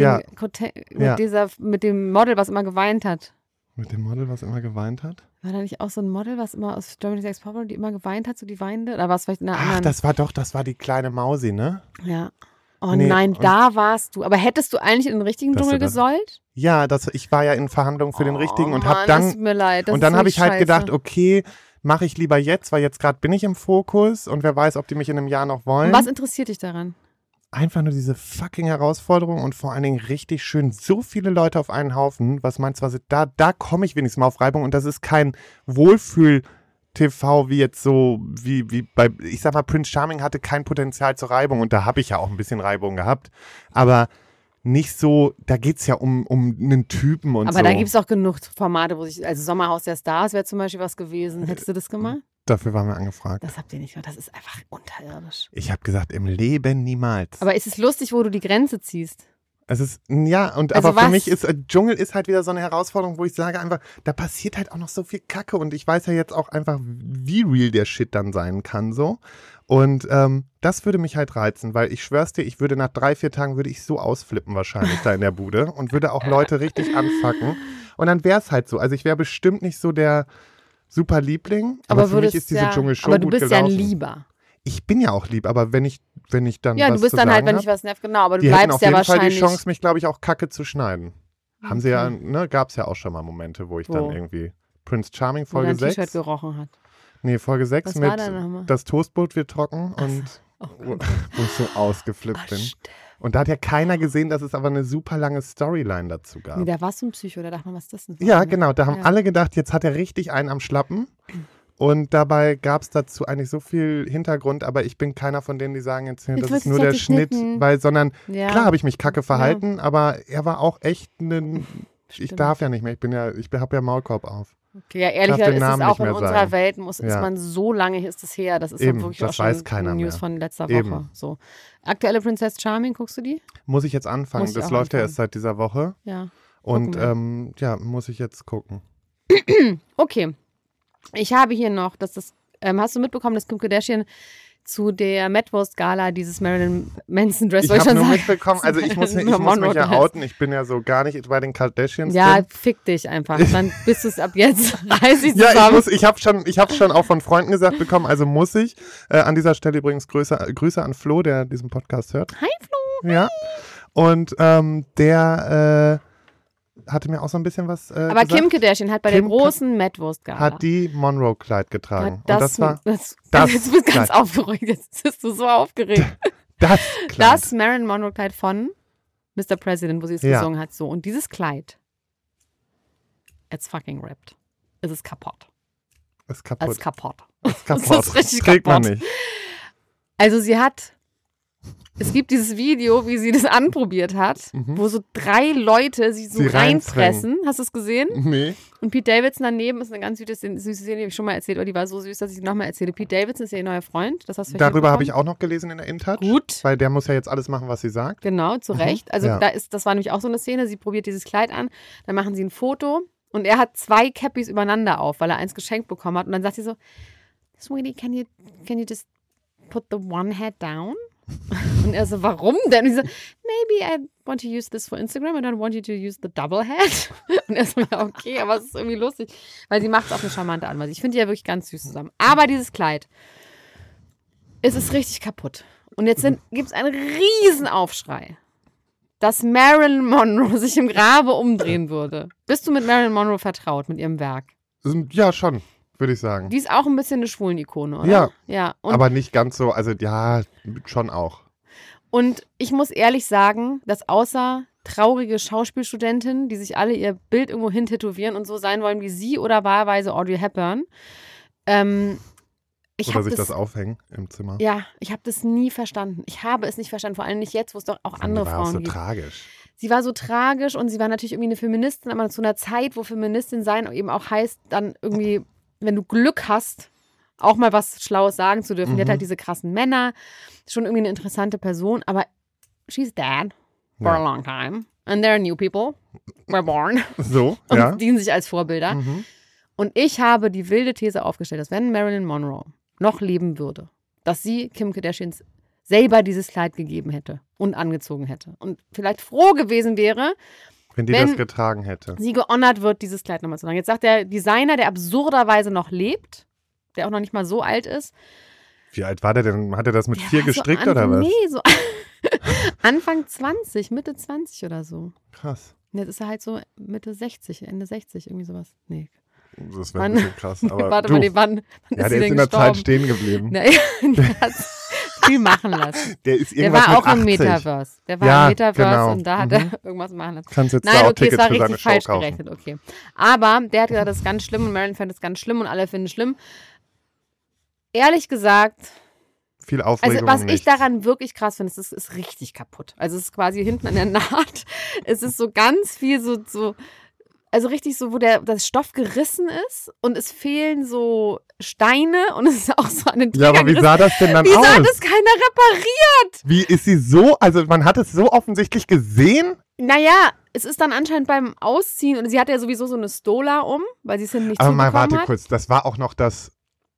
mit dem Model, was immer geweint hat. Mit dem Model, was immer geweint hat? War da nicht auch so ein Model, was immer aus Germany's Next Topmodel, die immer geweint hat, so die weinende? Oder war es vielleicht in einer anderen? Das war die kleine Mausi, ne? Ja. Oh Nee, nein, da warst du. Aber hättest du eigentlich in den richtigen Dschungel gesollt? Ja, ich war ja in Verhandlungen für den richtigen und Mann, habe dann das tut mir leid, das und dann ist habe ich halt scheiße. gedacht, okay, mache ich lieber jetzt, weil jetzt gerade bin ich im Fokus und wer weiß, ob die mich in einem Jahr noch wollen. Und was interessiert dich daran? Einfach nur diese fucking Herausforderung und vor allen Dingen richtig schön so viele Leute auf einen Haufen. Was meinst du, da komme ich wenigstens mal auf Reibung und das ist kein Wohlfühl-TV wie jetzt so, wie bei, ich sag mal, Prince Charming hatte kein Potenzial zur Reibung und da habe ich ja auch ein bisschen Reibung gehabt, aber nicht so, da geht's ja um einen Typen und so. Aber da gibt es auch genug Formate, wo sich, also Sommerhaus der Stars wäre zum Beispiel was gewesen. Hättest du das gemacht? Dafür waren wir angefragt. Das habt ihr nicht gemacht. Das ist einfach unterirdisch. Ich habe gesagt, im Leben niemals. Aber ist es lustig, wo du die Grenze ziehst? Es ist, ja, und Also aber für was? mich ist Dschungel ist halt wieder so eine Herausforderung, wo ich sage einfach, da passiert halt auch noch so viel Kacke und ich weiß ja jetzt auch einfach, wie real der Shit dann sein kann so. Und das würde mich halt reizen, weil ich schwör's dir, ich würde nach 3-4 Tagen würde ich so ausflippen wahrscheinlich da in der Bude und würde auch Leute richtig anfucken. Und dann wäre es halt so. Also ich wäre bestimmt nicht so der super Liebling. Aber für mich ist diese Dschungelshow aber du gut bist gelaufen. ja ein Lieber. Ich bin ja auch lieb, aber wenn ich dann Ja, was du bist zu dann halt, sagen wenn hab, ich was nervt, genau, aber du die hätten bleibst auf ja jeden Fall wahrscheinlich. die Chance, mich, glaube ich, auch kacke zu schneiden. Haben sie ja, Okay. ne, gab es ja auch schon mal Momente, wo ich Wo? dann irgendwie Prince Charming, Wo Folge dein T-Shirt 6. gerochen hat. Nee, Folge 6 Was mit war da nochmal? das Toastbrot wird trocken und wo ich so ausgeflippt bin. Und da hat ja keiner gesehen, dass es aber eine super lange Storyline dazu gab. Nee, da warst du ein Psycho, da dachte man, was ist das denn? Ja, genau, da haben Ja. alle gedacht, jetzt hat er richtig einen am Schlappen. Und dabei gab es dazu eigentlich so viel Hintergrund, aber ich bin keiner von denen, die sagen jetzt, Jetzt das wird ist nur es ja der Schnitt, geschnitten. sondern Ja. klar habe ich mich kacke verhalten, aber er war auch echt ich Stimmt. darf ja nicht mehr, ich habe ja Maulkorb auf. Okay, ja, ehrlich darf den ist es Namen auch nicht in mehr unserer sagen. Welt, ist Ja. man so lange, ist es her, das ist Eben, dann wirklich das auch schon weiß keiner News mehr. von letzter Woche. Eben. So. Aktuelle Princess Charming, guckst du die? Muss ich jetzt anfangen, Muss ich das auch läuft ja anfangen. erst seit dieser Woche Ja. und Gucken muss ich jetzt gucken. Okay. Ich habe hier noch, hast du mitbekommen, dass Kim Kardashian zu der Met-Wurst-Gala dieses Marilyn Manson-Dress, Ich soll ich habe schon nur sagen? mitbekommen, also ich muss mich ja outen, ich bin ja so gar nicht bei den Kardashians Ja, drin. fick dich einfach. Dann bist du es ab jetzt. Reiß dich Ja, zusammen. ich habe schon auch von Freunden gesagt bekommen, also muss ich. An dieser Stelle übrigens Grüße an Flo, der diesen Podcast hört. Hi, Flo. Ja. Und der hatte mir auch so ein bisschen was Aber gesagt. Kim Kardashian hat bei Kim der großen Met-Wurst-Gala Hat die Monroe-Kleid getragen. Und das war jetzt das bist du ganz Kleid. aufgeregt. Jetzt bist du so aufgeregt. das Kleid. Das Marilyn Monroe-Kleid von Mr. President, wo sie es Ja. gesungen hat. So. Und dieses Kleid, it's fucking ripped. Es ist kaputt. ist Es kaputt. ist kaputt. Ist kaputt. Es ist richtig Trägt man kaputt. nicht. Also es gibt dieses Video, wie sie das anprobiert hat, wo so 3 Leute sie so Sie reinfressen. Hast du es gesehen? Nee. Und Pete Davidson daneben ist eine ganz süße Szene, die habe ich schon mal erzählt, aber die war so süß, dass ich sie nochmal erzähle. Pete Davidson ist ja ihr neuer Freund. Das hast du vielleicht Darüber habe mitbekommen. ich auch noch gelesen in der InTouch. Gut. Weil der muss ja jetzt alles machen, was sie sagt. Genau, zu Recht. Also ja. das war nämlich auch so eine Szene, sie probiert dieses Kleid an, dann machen sie ein Foto und er hat 2 Cappies übereinander auf, weil er eins geschenkt bekommen hat. Und dann sagt sie so, Sweetie, can you just put the one head down? Und er so, warum denn? Und sie so, maybe I want to use this for Instagram and I don't want you to use the double head. Und er so, ja, okay, aber es ist irgendwie lustig, weil sie macht es auf eine charmante Art und Weise. Ich finde die ja wirklich ganz süß zusammen. Aber dieses Kleid, es ist richtig kaputt. Und jetzt gibt es einen riesen Aufschrei, dass Marilyn Monroe sich im Grabe umdrehen würde. Bist du mit Marilyn Monroe vertraut, mit ihrem Werk? Ja, schon, würde ich sagen. Die ist auch ein bisschen eine Schwulen-Ikone, oder? Ja. Ja. Und Aber nicht ganz so, also ja, schon auch. Und ich muss ehrlich sagen, dass außer traurige Schauspielstudentinnen, die sich alle ihr Bild irgendwo hin tätowieren und so sein wollen wie sie oder wahlweise Audrey Hepburn, ich Oder habe sich das aufhängen im Zimmer. ja, ich habe das nie verstanden. Ich habe es nicht verstanden, vor allem nicht jetzt, wo es doch auch andere war auch Frauen so gibt. tragisch. Sie war so tragisch und sie war natürlich irgendwie eine Feministin, aber zu einer Zeit, wo Feministin sein eben auch heißt, dann irgendwie, wenn du Glück hast, auch mal was Schlaues sagen zu dürfen. Die hat halt diese krassen Männer, schon irgendwie eine interessante Person, aber she's dead for a Ja. long time. And there are new people were born So, und ja. dienen sich als Vorbilder. Mhm. Und ich habe die wilde These aufgestellt, dass wenn Marilyn Monroe noch leben würde, dass sie Kim Kardashians selber dieses Kleid gegeben hätte und angezogen hätte. Und vielleicht froh gewesen wäre, Wenn die Wenn- das getragen hätte. sie gehonored wird, dieses Kleid nochmal zu tragen. Jetzt sagt der Designer, der absurderweise noch lebt, der auch noch nicht mal so alt ist. Wie alt war der denn? Hat er das mit Der 4 war gestrickt so oder was? Nee, so Anfang 20, Mitte 20 oder so. Krass. Und jetzt ist er halt so Mitte 60, Ende 60, irgendwie sowas. Nee. Das wäre Wann- ein bisschen krass. Aber Warte du, mal, nee, wann ja, ist der sie ist denn in der gestorben? Zeit stehen geblieben. Nee, der hat viel machen lassen. Der ist Der irgendwas war auch mit 80. im Metaverse. Der war Ja, im Metaverse genau. und da hat er irgendwas machen lassen. Kannst jetzt Nein, da auch okay, es Tickets war für seine richtig Show falsch kaufen. gerechnet, okay. Aber der hat gesagt, das ist ganz schlimm und Marilyn fand das ganz schlimm und alle finden es schlimm. Ehrlich gesagt, Viel Aufregung. also was ich nichts. daran wirklich krass finde, es ist richtig kaputt. Also es ist quasi hinten an der Naht. Es ist so ganz viel so also richtig so, wo das Stoff gerissen ist und es fehlen so Steine und es ist auch so an den Ja, Trägern aber wie gerissen. sah das denn dann Wieso hat aus? es keiner repariert? Wie ist sie so? Also man hat es so offensichtlich gesehen. Naja, es ist dann anscheinend beim Ausziehen und sie hat ja sowieso so eine Stola um, weil sie es hinten nicht Aber mal zubekommen warte hat. kurz, das war auch noch das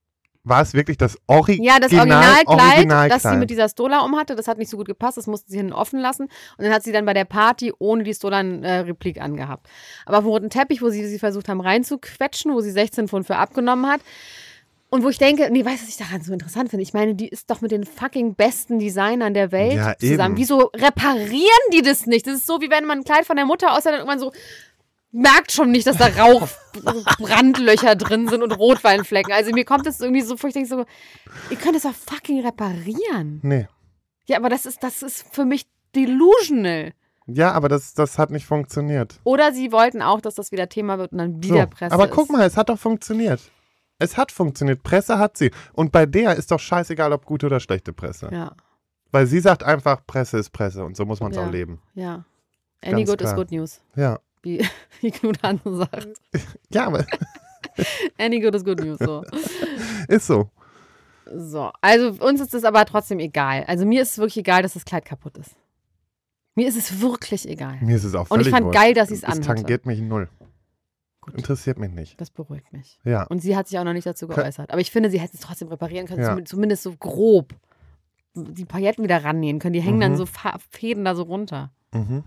war es wirklich das Original? Ja, das Originalkleid, Originalkleid. das sie mit dieser Stola umhatte, das hat nicht so gut gepasst, das musste sie hinten offen lassen. Und dann hat sie dann bei der Party ohne die Stola-Replik angehabt. Aber auf dem roten Teppich, wo sie versucht haben reinzuquetschen, wo sie 16 Pfund für abgenommen hat. Und wo ich denke, weißt du, was ich daran so interessant finde? Ich meine, die ist doch mit den fucking besten Designern der Welt zusammen. Eben. Wieso reparieren die das nicht? Das ist so, wie wenn man ein Kleid von der Mutter aussieht und irgendwann so merkt schon nicht, dass da Rauchbrandlöcher drin sind und Rotweinflecken. Also mir kommt das irgendwie so vor, ich denke so, ihr könnt es doch fucking reparieren. Nee. Ja, aber das ist für mich delusional. Ja, aber das hat nicht funktioniert. Oder sie wollten auch, dass das wieder Thema wird und dann wieder Presse aber ist. guck mal, es hat doch funktioniert. Es hat funktioniert. Presse hat sie. Und bei der ist doch scheißegal, ob gute oder schlechte Presse. Ja. Weil sie sagt einfach, Presse ist Presse und so muss man es auch leben. Ja. Any good is good news. Ja. Wie Knut Hansen sagt. Ja, aber Any good is good news. So. ist so. So, also uns ist das aber trotzdem egal. Also mir ist es wirklich egal, dass das Kleid kaputt ist. Mir ist es wirklich egal. Mir ist es auch Und völlig ich fand wurscht. geil, dass sie es anhatte. Es tangiert mich null. Gut. Interessiert mich nicht. Das beruhigt mich. Ja. Und sie hat sich auch noch nicht dazu geäußert. Aber ich finde, sie hätte es trotzdem reparieren können, Ja. zumindest so grob. Die Pailletten wieder rannähen können. Die hängen dann so Fäden da so runter. Mhm.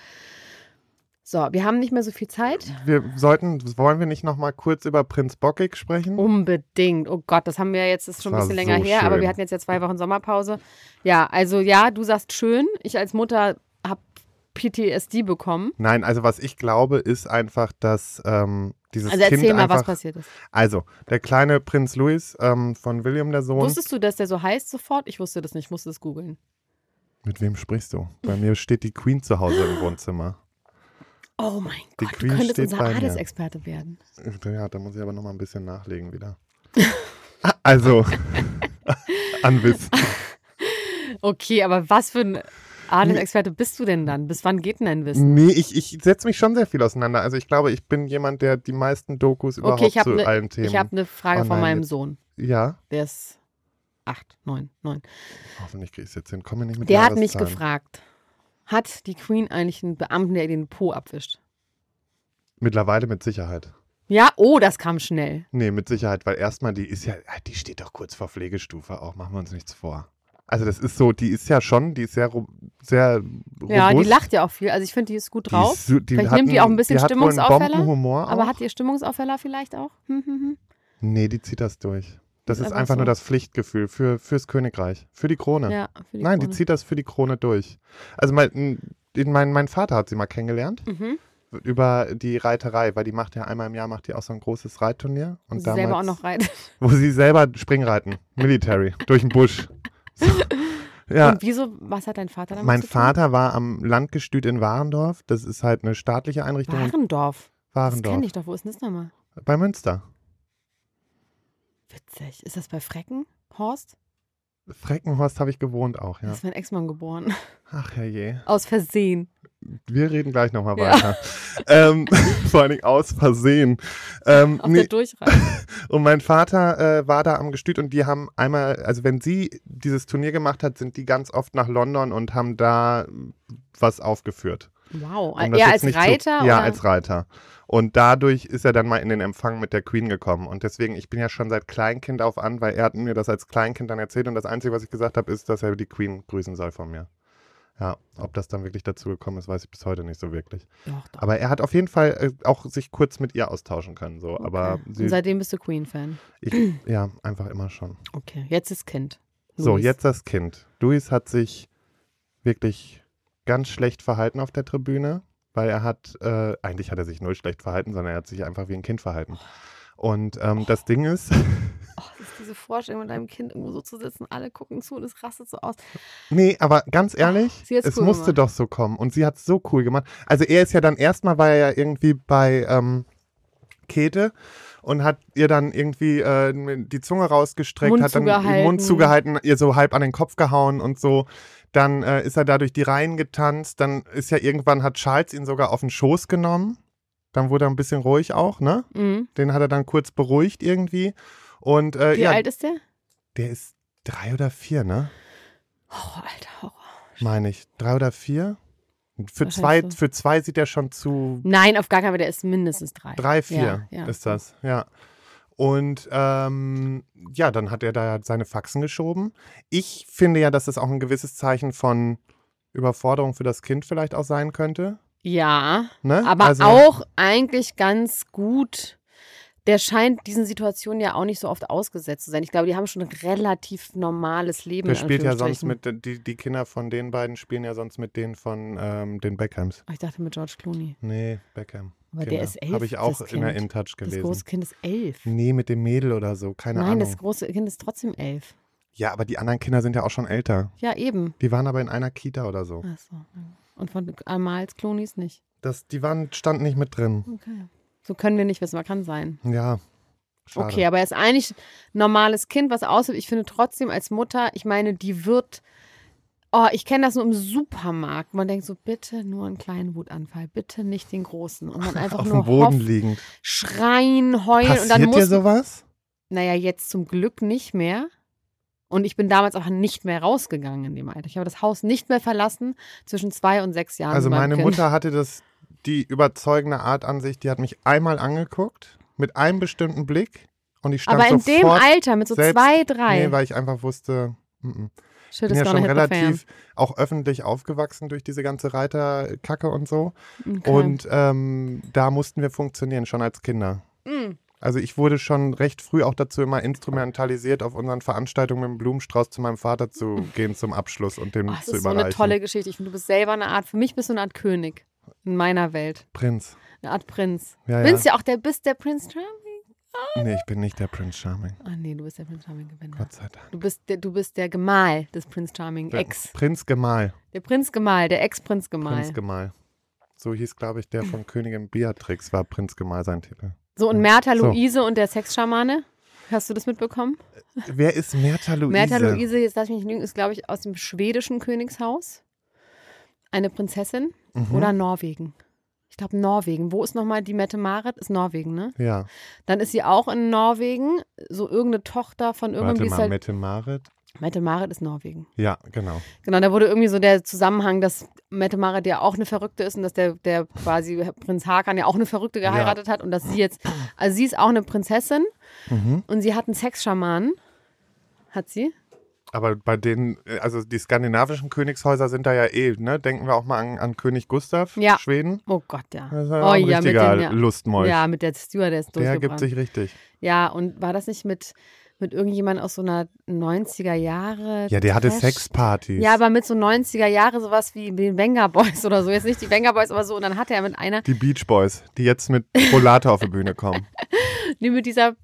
So, wir haben nicht mehr so viel Zeit. Wollen wir nicht noch mal kurz über Prinz Bockig sprechen? Unbedingt. Oh Gott, das haben wir jetzt, das ist schon ein Das bisschen war länger so her, aber schön. wir hatten jetzt ja 2 Wochen Sommerpause. Ja, also ja, du sagst schön. Ich als Mutter habe PTSD bekommen. Nein, also was ich glaube, ist einfach, dass dieses Also Kind erzähl mal, einfach, was passiert ist. Also, der kleine Prinz Louis von William, der Sohn. Wusstest du, dass der so heißt sofort? Ich wusste das nicht, ich musste es googeln. Mit wem sprichst du? Bei mir steht die Queen zu Hause im Wohnzimmer. Oh mein Die Gott, du Queen könntest steht unser bei mir. Adelsexperte werden. Ja, da muss ich aber noch mal ein bisschen nachlegen wieder. Also, an Wiss. Okay, aber was für ein Adelsexperte bist du denn dann? Bis wann geht denn dein Wissen? Nee, ich setze mich schon sehr viel auseinander. Also ich glaube, ich bin jemand, der die meisten Dokus überhaupt Okay, zu allen Themen... ich habe eine Frage von online meinem jetzt- Sohn. Ja, Der ist 8, 9. hoffentlich kriege ich es jetzt hin. Komme nicht mit Der hat mich Jahreszahlen. gefragt, hat die Queen eigentlich einen Beamten, der ihr den Po abwischt? Mittlerweile mit Sicherheit. Ja, oh, das kam schnell. Nee, mit Sicherheit, weil erstmal die steht doch kurz vor Pflegestufe auch, machen wir uns nichts vor. Also das ist so, die ist sehr sehr robust. Ja, die lacht ja auch viel. Also ich finde, die ist gut drauf. Vielleicht nimmt die auch ein bisschen die hat wohl einen Stimmungsaufheller. Bombenhumor Aber auch. hat ihr Stimmungsaufheller vielleicht auch? Nee, die zieht das durch. Das ist einfach einfach so. nur das Pflichtgefühl fürs Königreich, für die Krone. Ja, für die Nein, Krone. die zieht das für die Krone durch. Also mein Vater hat sie mal kennengelernt. Über die Reiterei, weil die macht ja einmal im Jahr auch so ein großes Reitturnier. Und sie selber auch noch reitet. Wo sie selber Springreiten, Military, durch den Busch. So. Ja, Und wieso, was hat dein Vater damit mein zu tun? Vater war am Landgestüt in Warendorf. Das ist halt eine staatliche Einrichtung. Warendorf. Das Warendorf. kenne ich doch. Wo ist denn das nochmal? Bei Münster. Witzig. Ist das bei Freckenhorst? Freckenhorst habe ich gewohnt auch, Da ja. ist mein Ex-Mann geboren. Ach herrje. Aus Versehen. Wir reden gleich nochmal Ja. weiter. Vor allen Dingen aus Versehen. Auf der Durchreise. Und mein Vater war da am Gestüt und die haben einmal, also wenn sie dieses Turnier gemacht hat, sind die ganz oft nach London und haben da was aufgeführt. Wow. Um das Er jetzt als nicht Reiter? Ja, oder? als Reiter. Und dadurch ist er dann mal in den Empfang mit der Queen gekommen. Und deswegen, ich bin ja schon seit Kleinkind auf an, weil er hat mir das als Kleinkind dann erzählt. Und das Einzige, was ich gesagt habe, ist, dass er die Queen grüßen soll von mir. Ja, ob das dann wirklich dazu gekommen ist, weiß ich bis heute nicht so wirklich. Doch. Aber er hat auf jeden Fall auch sich kurz mit ihr austauschen können. So. Aber Okay. Und seitdem bist du Queen-Fan. ja, einfach immer schon. Okay, jetzt ist Kind. So, Louis. jetzt das Kind. Luis hat sich wirklich ganz schlecht verhalten auf der Tribüne, weil eigentlich hat er sich null schlecht verhalten, sondern er hat sich einfach wie ein Kind verhalten. Und das Ding ist, Oh, das ist diese Vorstellung, mit deinem Kind irgendwo so zu sitzen, alle gucken zu und es rastet so aus. nee, aber ganz ehrlich, sie hat's es cool musste gemacht. doch so kommen und sie hat es so cool gemacht. Also er ist ja dann erstmal, war er ja irgendwie bei Käthe und hat ihr dann irgendwie die Zunge rausgestreckt, Mund hat dann zugehalten. den Mund zugehalten, ihr so halb an den Kopf gehauen und so. Dann ist er da durch die Reihen getanzt, dann ist ja irgendwann, hat Charles ihn sogar auf den Schoß genommen. Dann wurde er ein bisschen ruhig auch, ne? Mhm. Den hat er dann kurz beruhigt irgendwie. Und Wie alt ist der? der ist 3 oder 4, ne? Horror, Alter, Horror. Meine ich. 3 oder 4? Für Wahrscheinlich so. für zwei sieht er schon zu Nein, auf gar keinen Fall, der ist mindestens 3. 3, 4 ja. ist das, ja. Und dann hat er da seine Faxen geschoben. Ich finde ja, dass das auch ein gewisses Zeichen von Überforderung für das Kind vielleicht auch sein könnte. Ja, Ne? aber Also- auch eigentlich ganz gut. Der scheint diesen Situationen ja auch nicht so oft ausgesetzt zu sein. Ich glaube, die haben schon ein relativ normales Leben. Der in spielt ja sonst Anführungsstrichen. mit, die Kinder von den beiden spielen ja sonst mit denen von den Beckhams. Ich dachte mit George Clooney. Nee, Beckham. Aber der ist 11. Habe ich auch das in der Kind. InTouch Das gelesen. große Kind ist 11. Nee, mit dem Mädel oder so, keine Nein, Ahnung. das große Kind ist trotzdem 11. Ja, aber die anderen Kinder sind ja auch schon älter. Ja, eben. Die waren aber in einer Kita oder so. Ach so. Und von Amals Clooney's nicht. Die standen nicht mit drin. Okay. So können wir nicht wissen, man kann sein. Ja, schade. Okay, aber er ist eigentlich ein normales Kind, was aussieht. Ich finde trotzdem als Mutter, ich meine, die wird, ich kenne das nur im Supermarkt. Man denkt so, bitte nur einen kleinen Wutanfall, bitte nicht den großen. Und dann einfach Auf nur dem Boden hofft, liegend. schreien, heulen. Passiert und dann dir sowas? Naja, jetzt zum Glück nicht mehr. Und ich bin damals auch nicht mehr rausgegangen in dem Alter. Ich habe das Haus nicht mehr verlassen zwischen 2 und 6 Jahren. Also mit meinem meine Kind. Mutter hatte die überzeugende Art an sich, die hat mich einmal angeguckt, mit einem bestimmten Blick und ich stand Aber in sofort dem Alter, mit so selbst- 2, 3. Nee, weil ich einfach wusste, Shit bin is ja gonna schon hit the fan. relativ auch öffentlich aufgewachsen durch diese ganze Reiterkacke und so. Okay. Und da mussten wir funktionieren, schon als Kinder. Mm. Also ich wurde schon recht früh auch dazu immer instrumentalisiert, auf unseren Veranstaltungen mit dem Blumenstrauß zu meinem Vater zu gehen zum Abschluss und den Das zu ist so überreichen. eine tolle Geschichte. Ich finde, du bist selber eine Art, für mich bist du eine Art König in meiner Welt. Prinz. Eine Art Prinz. Ja, Du bist ja auch bist der Prinz Charming. Nee, ich bin nicht der Prinz Charming. Ah nee, du bist der Prinz Charming Gewinner. Gott sei Dank. Du bist der Gemahl des Prinz Charming Ex. Prinz Gemahl. Der Prinz Gemahl, der Ex-Prinz Gemahl. Prinz Gemahl. So hieß, glaube ich, der von Königin Beatrix, war Prinz Gemahl sein Titel. So, und Märtha So. Luise und der Sexschamane. Hast du das mitbekommen? Wer ist Märtha Luise? Märtha Luise, jetzt lass mich nicht lügen, ist, glaube ich, aus dem schwedischen Königshaus. Eine Prinzessin. Oder Norwegen. Ich glaube Norwegen. Wo ist nochmal die Mette-Marit? Ist Norwegen, ne? Ja. Dann ist sie auch in Norwegen. So irgendeine Tochter von Warte irgendwie. mal, Mette-Marit? Mette-Marit ist Norwegen. Ja, genau. Genau, da wurde irgendwie so der Zusammenhang, dass Mette-Marit ja auch eine Verrückte ist und dass der quasi Prinz Hakan ja auch eine Verrückte geheiratet hat und dass sie jetzt, also sie ist auch eine Prinzessin und sie hat einen Sexschamanen. Hat sie? Aber bei denen, also die skandinavischen Königshäuser sind da ja ne? Denken wir auch mal an König Gustav, Ja. Schweden. Oh Gott, ja. Das ist ja auch ein richtiger Lustmolch. Ja, mit der Stewardess Der gibt durchgebrannt. sich richtig. Ja, und war das nicht mit irgendjemand aus so einer 90er Jahre? Ja, der hatte Trash- Sexpartys. Ja, aber mit so 90er Jahre sowas wie den Venga Boys oder so. Jetzt nicht die Venga Boys, aber so. Und dann hat er mit einer, Die Beach Boys, die jetzt mit Rollator auf die Bühne kommen. nee, mit dieser,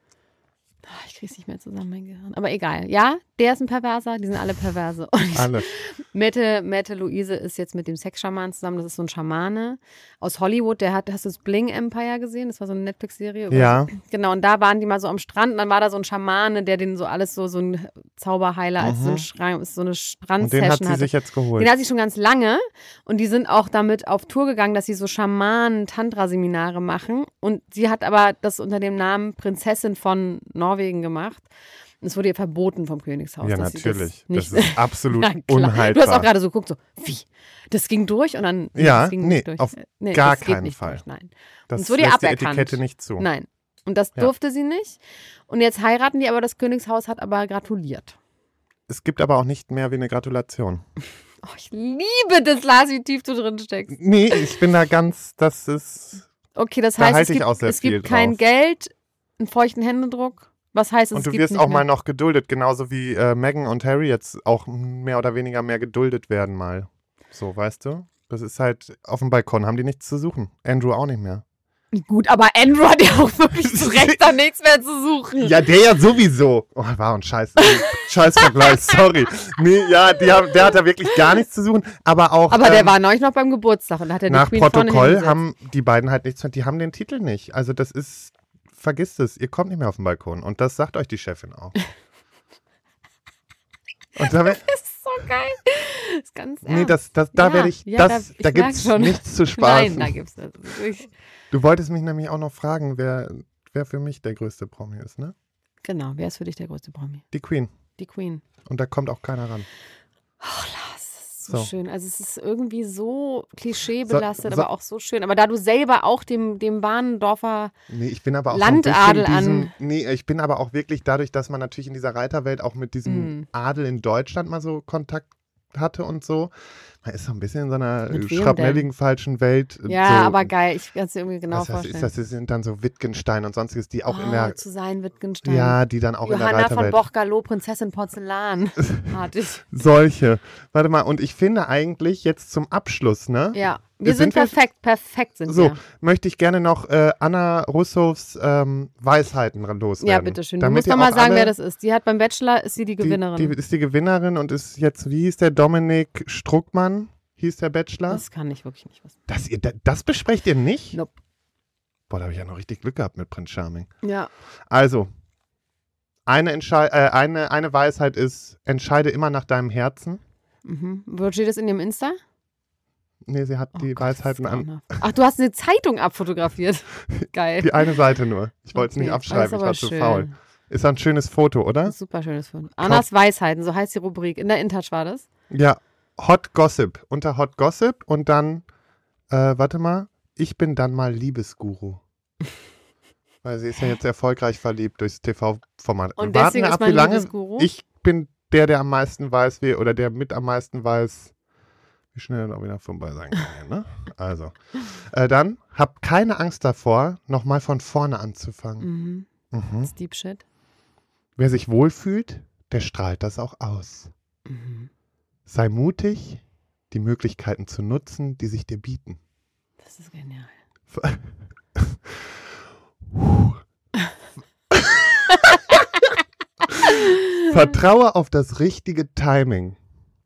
ich krieg's nicht mehr zusammen, mein Gehirn. Aber egal. Ja, der ist ein Perverser, die sind alle Perverse. Und Alle. Mette Luise ist jetzt mit dem Sexschaman zusammen. Das ist so ein Schamane aus Hollywood. Hast du das Bling Empire gesehen? Das war so eine Netflix-Serie. Ja. Genau, und da waren die mal so am Strand und dann war da so ein Schamane, der den so alles so ein Zauberheiler als so ein so eine Und Strandsession den hat sie hatte. sich jetzt geholt. Den hat sie schon ganz lange und die sind auch damit auf Tour gegangen, dass sie so Schamanen-Tantra-Seminare machen und sie hat aber das unter dem Namen Prinzessin von Norwegen gemacht und es wurde ihr verboten vom Königshaus. Ja, dass sie natürlich. Das, Das nicht ist absolut Na klar. unhaltbar. Du hast auch gerade so geguckt, so, wie? Das ging durch und dann, Ja, das ging nee, nicht durch. auf Nee, gar das geht keinen nicht Fall. Durch, nein. Das es wurde ihr lässt die aberkannt. Etikette nicht zu. Nein. Und das Ja. durfte sie nicht. Und jetzt heiraten die, aber das Königshaus hat aber gratuliert. Es gibt aber auch nicht mehr wie eine Gratulation. Oh, ich liebe das, Lars, wie tief du drin steckst. Nee, ich bin da ganz, das ist... Okay, das Da heißt, halte es ich auch sehr gibt viel kein drauf. Geld, einen feuchten Händedruck. Was heißt es? Und du es gibt wirst nicht auch mehr. mal noch geduldet, genauso wie Meghan und Harry jetzt auch mehr oder weniger mehr geduldet werden mal. So, weißt du? Das ist halt, auf dem Balkon haben die nichts zu suchen. Andrew auch nicht mehr. Gut, aber Andrew hat ja auch wirklich zu Recht da nichts mehr zu suchen. Ja, der ja sowieso. Oh, war ein Scheißvergleich, sorry. Nee, ja, der hat da wirklich gar nichts zu suchen, aber auch Aber der war neulich noch beim Geburtstag und da hat er die nach Queen vorne Protokoll hingesetzt. haben die beiden halt nichts mehr, die haben den Titel nicht. Also das ist, vergisst es, ihr kommt nicht mehr auf den Balkon und das sagt euch die Chefin auch. Und da Das ist so geil. Das ist ganz nee, ernst. da werde ich, ja, da ich gibt es merk schon. nichts zu spaßen. Nein, da gibt's das. Du wolltest mich nämlich auch noch fragen, wer für mich der größte Promi ist, ne? Genau, wer ist für dich der größte Promi? Die Queen. Die Queen. Und da kommt auch keiner ran. Oh, Lars, das ist So schön. Also es ist irgendwie so klischeebelastet, aber auch so schön. Aber da du selber auch dem Warndorfer ich bin aber auch Landadel ich bin aber auch wirklich dadurch, dass man natürlich in dieser Reiterwelt auch mit diesem Adel in Deutschland mal so Kontakt hatte und so. Man ist so ein bisschen in so einer schrapnelligen falschen Welt. Ja, so, aber geil. Ich kann es dir irgendwie genau vorstellen. Das sind dann so Wittgenstein und sonstiges, die auch in der... zu sein, Wittgenstein. Ja, die dann auch in der Johanna Reiterwelt... von Boch-Gallo, Prinzessin Porzellan. Artig. Solche. Warte mal, und ich finde eigentlich jetzt zum Abschluss, ne? Ja, wir sind perfekt. Perfekt sind wir. So, möchte ich gerne noch Anna Russows Weisheiten loswerden. Ja, bitteschön. Du musst doch mal sagen, wer das ist. Die hat beim Bachelor, ist sie die Gewinnerin. Die ist die Gewinnerin und ist jetzt, wie hieß der, Dominik Struckmann, hieß der Bachelor? Das kann ich wirklich nicht wissen. Das besprecht ihr nicht? Nope. Boah, da habe ich ja noch richtig Glück gehabt mit Prinz Charming. Ja. Also, eine Weisheit ist, entscheide immer nach deinem Herzen. Wo steht das in ihrem Insta? Nee, sie hat die Weisheiten an. Ach, du hast eine Zeitung abfotografiert. Geil. Die eine Seite nur. Ich wollte es nicht abschreiben, ich war zu faul. Ist ein schönes Foto, oder? Super schönes Foto. Annas Weisheiten, so heißt die Rubrik. In der InTouch war das? Ja, Hot Gossip. Unter Hot Gossip und dann, warte mal, ich bin dann mal Liebesguru. Weil sie ist ja jetzt erfolgreich verliebt durchs TV-Format. Und deswegen ist man Liebesguru? Ich bin der am meisten weiß, oder der mit am meisten weiß, wie schnell er auch wieder vorbei sein kann. Hier, ne? Also, dann hab keine Angst davor, nochmal von vorne anzufangen. Das ist Deep Shit. Wer sich wohlfühlt, der strahlt das auch aus. Sei mutig, die Möglichkeiten zu nutzen, die sich dir bieten. Das ist genial. Vertraue auf das richtige Timing.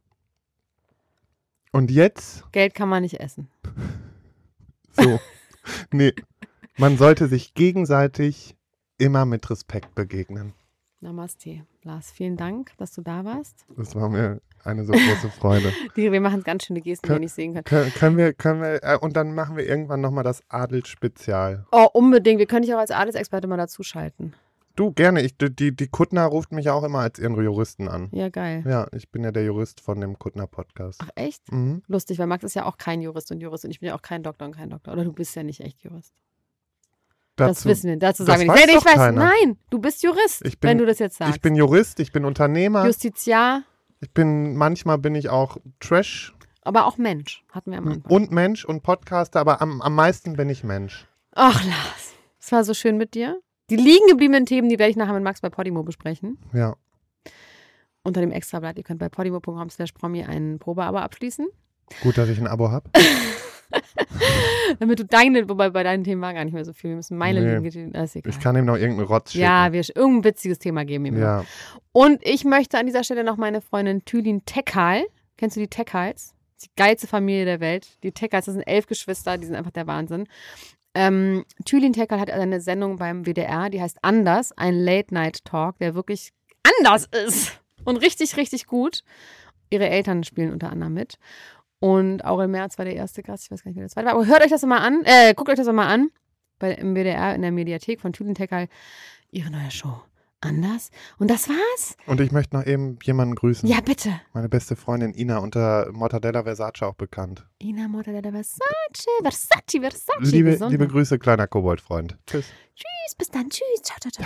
Und jetzt? Geld kann man nicht essen. So. Nee. Man sollte sich gegenseitig immer mit Respekt begegnen. Namaste. Lars, vielen Dank, dass du da warst. Das war mir eine so große Freude. Wir machen ganz schöne Gesten, die ihr nicht sehen könnt. Können wir, und dann machen wir irgendwann nochmal das Adelsspezial. Oh, unbedingt. Wir können dich auch als Adelsexperte mal dazuschalten. Du, gerne. Die Kuttner ruft mich auch immer als ihren Juristen an. Ja, geil. Ja, ich bin ja der Jurist von dem Kuttner-Podcast. Ach, echt? Lustig, weil Max ist ja auch kein Jurist und ich bin ja auch kein Doktor und kein Doktor. Oder du bist ja nicht echt Jurist. Das wissen wir. Dazu sagen wir nicht. Ich weiß, nein, du bist Jurist, wenn du das jetzt sagst. Ich bin Jurist, ich bin Unternehmer. Justiziar. Manchmal bin ich auch Trash. Aber auch Mensch, hatten wir am Anfang. Und Mensch und Podcaster, aber am meisten bin ich Mensch. Ach, Lars, es war so schön mit dir. Die liegen gebliebenen Themen, die werde ich nachher mit Max bei Podimo besprechen. Ja. Unter dem Extrablatt. Ihr könnt bei podimo.com/promi ein Probeabo abschließen. Gut, dass ich ein Abo habe. Damit du wobei bei deinen Themen war gar nicht mehr so viel. Wir müssen meine Liegen. Das ist egal. Ich kann ihm noch irgendeinen Rotz schicken. Ja, irgendein witziges Thema geben ihm. Ja. Und ich möchte an dieser Stelle noch meine Freundin Thülin Teckal. Kennst du die Teckals? Die geilste Familie der Welt. Die Teckals, das sind 11 Geschwister, die sind einfach der Wahnsinn. Thülin Teckal hat eine Sendung beim WDR, die heißt Anders, ein Late-Night-Talk, der wirklich anders ist und richtig, richtig gut. Ihre Eltern spielen unter anderem mit. Und Aurel Merz war der erste Gast, ich weiß gar nicht, wer der zweite war, aber hört euch das mal an, guckt euch das mal an, im WDR, in der Mediathek von Thülin Teckal, ihre neue Show. Anders. Und das war's. Und ich möchte noch eben jemanden grüßen. Ja, bitte. Meine beste Freundin Ina, unter Mortadella Versace auch bekannt. Ina Mortadella Versace. Liebe Grüße, kleiner Koboldfreund. Tschüss. Tschüss, bis dann. Tschüss. Ciao, ciao, ciao.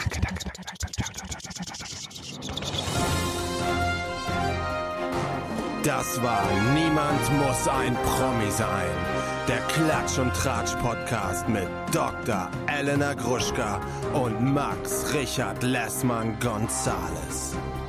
Das war Niemand muss ein Promi sein. Der Klatsch- und Tratsch-Podcast mit Dr. Elena Gruschka und Max Richard Lessmann Gonzales.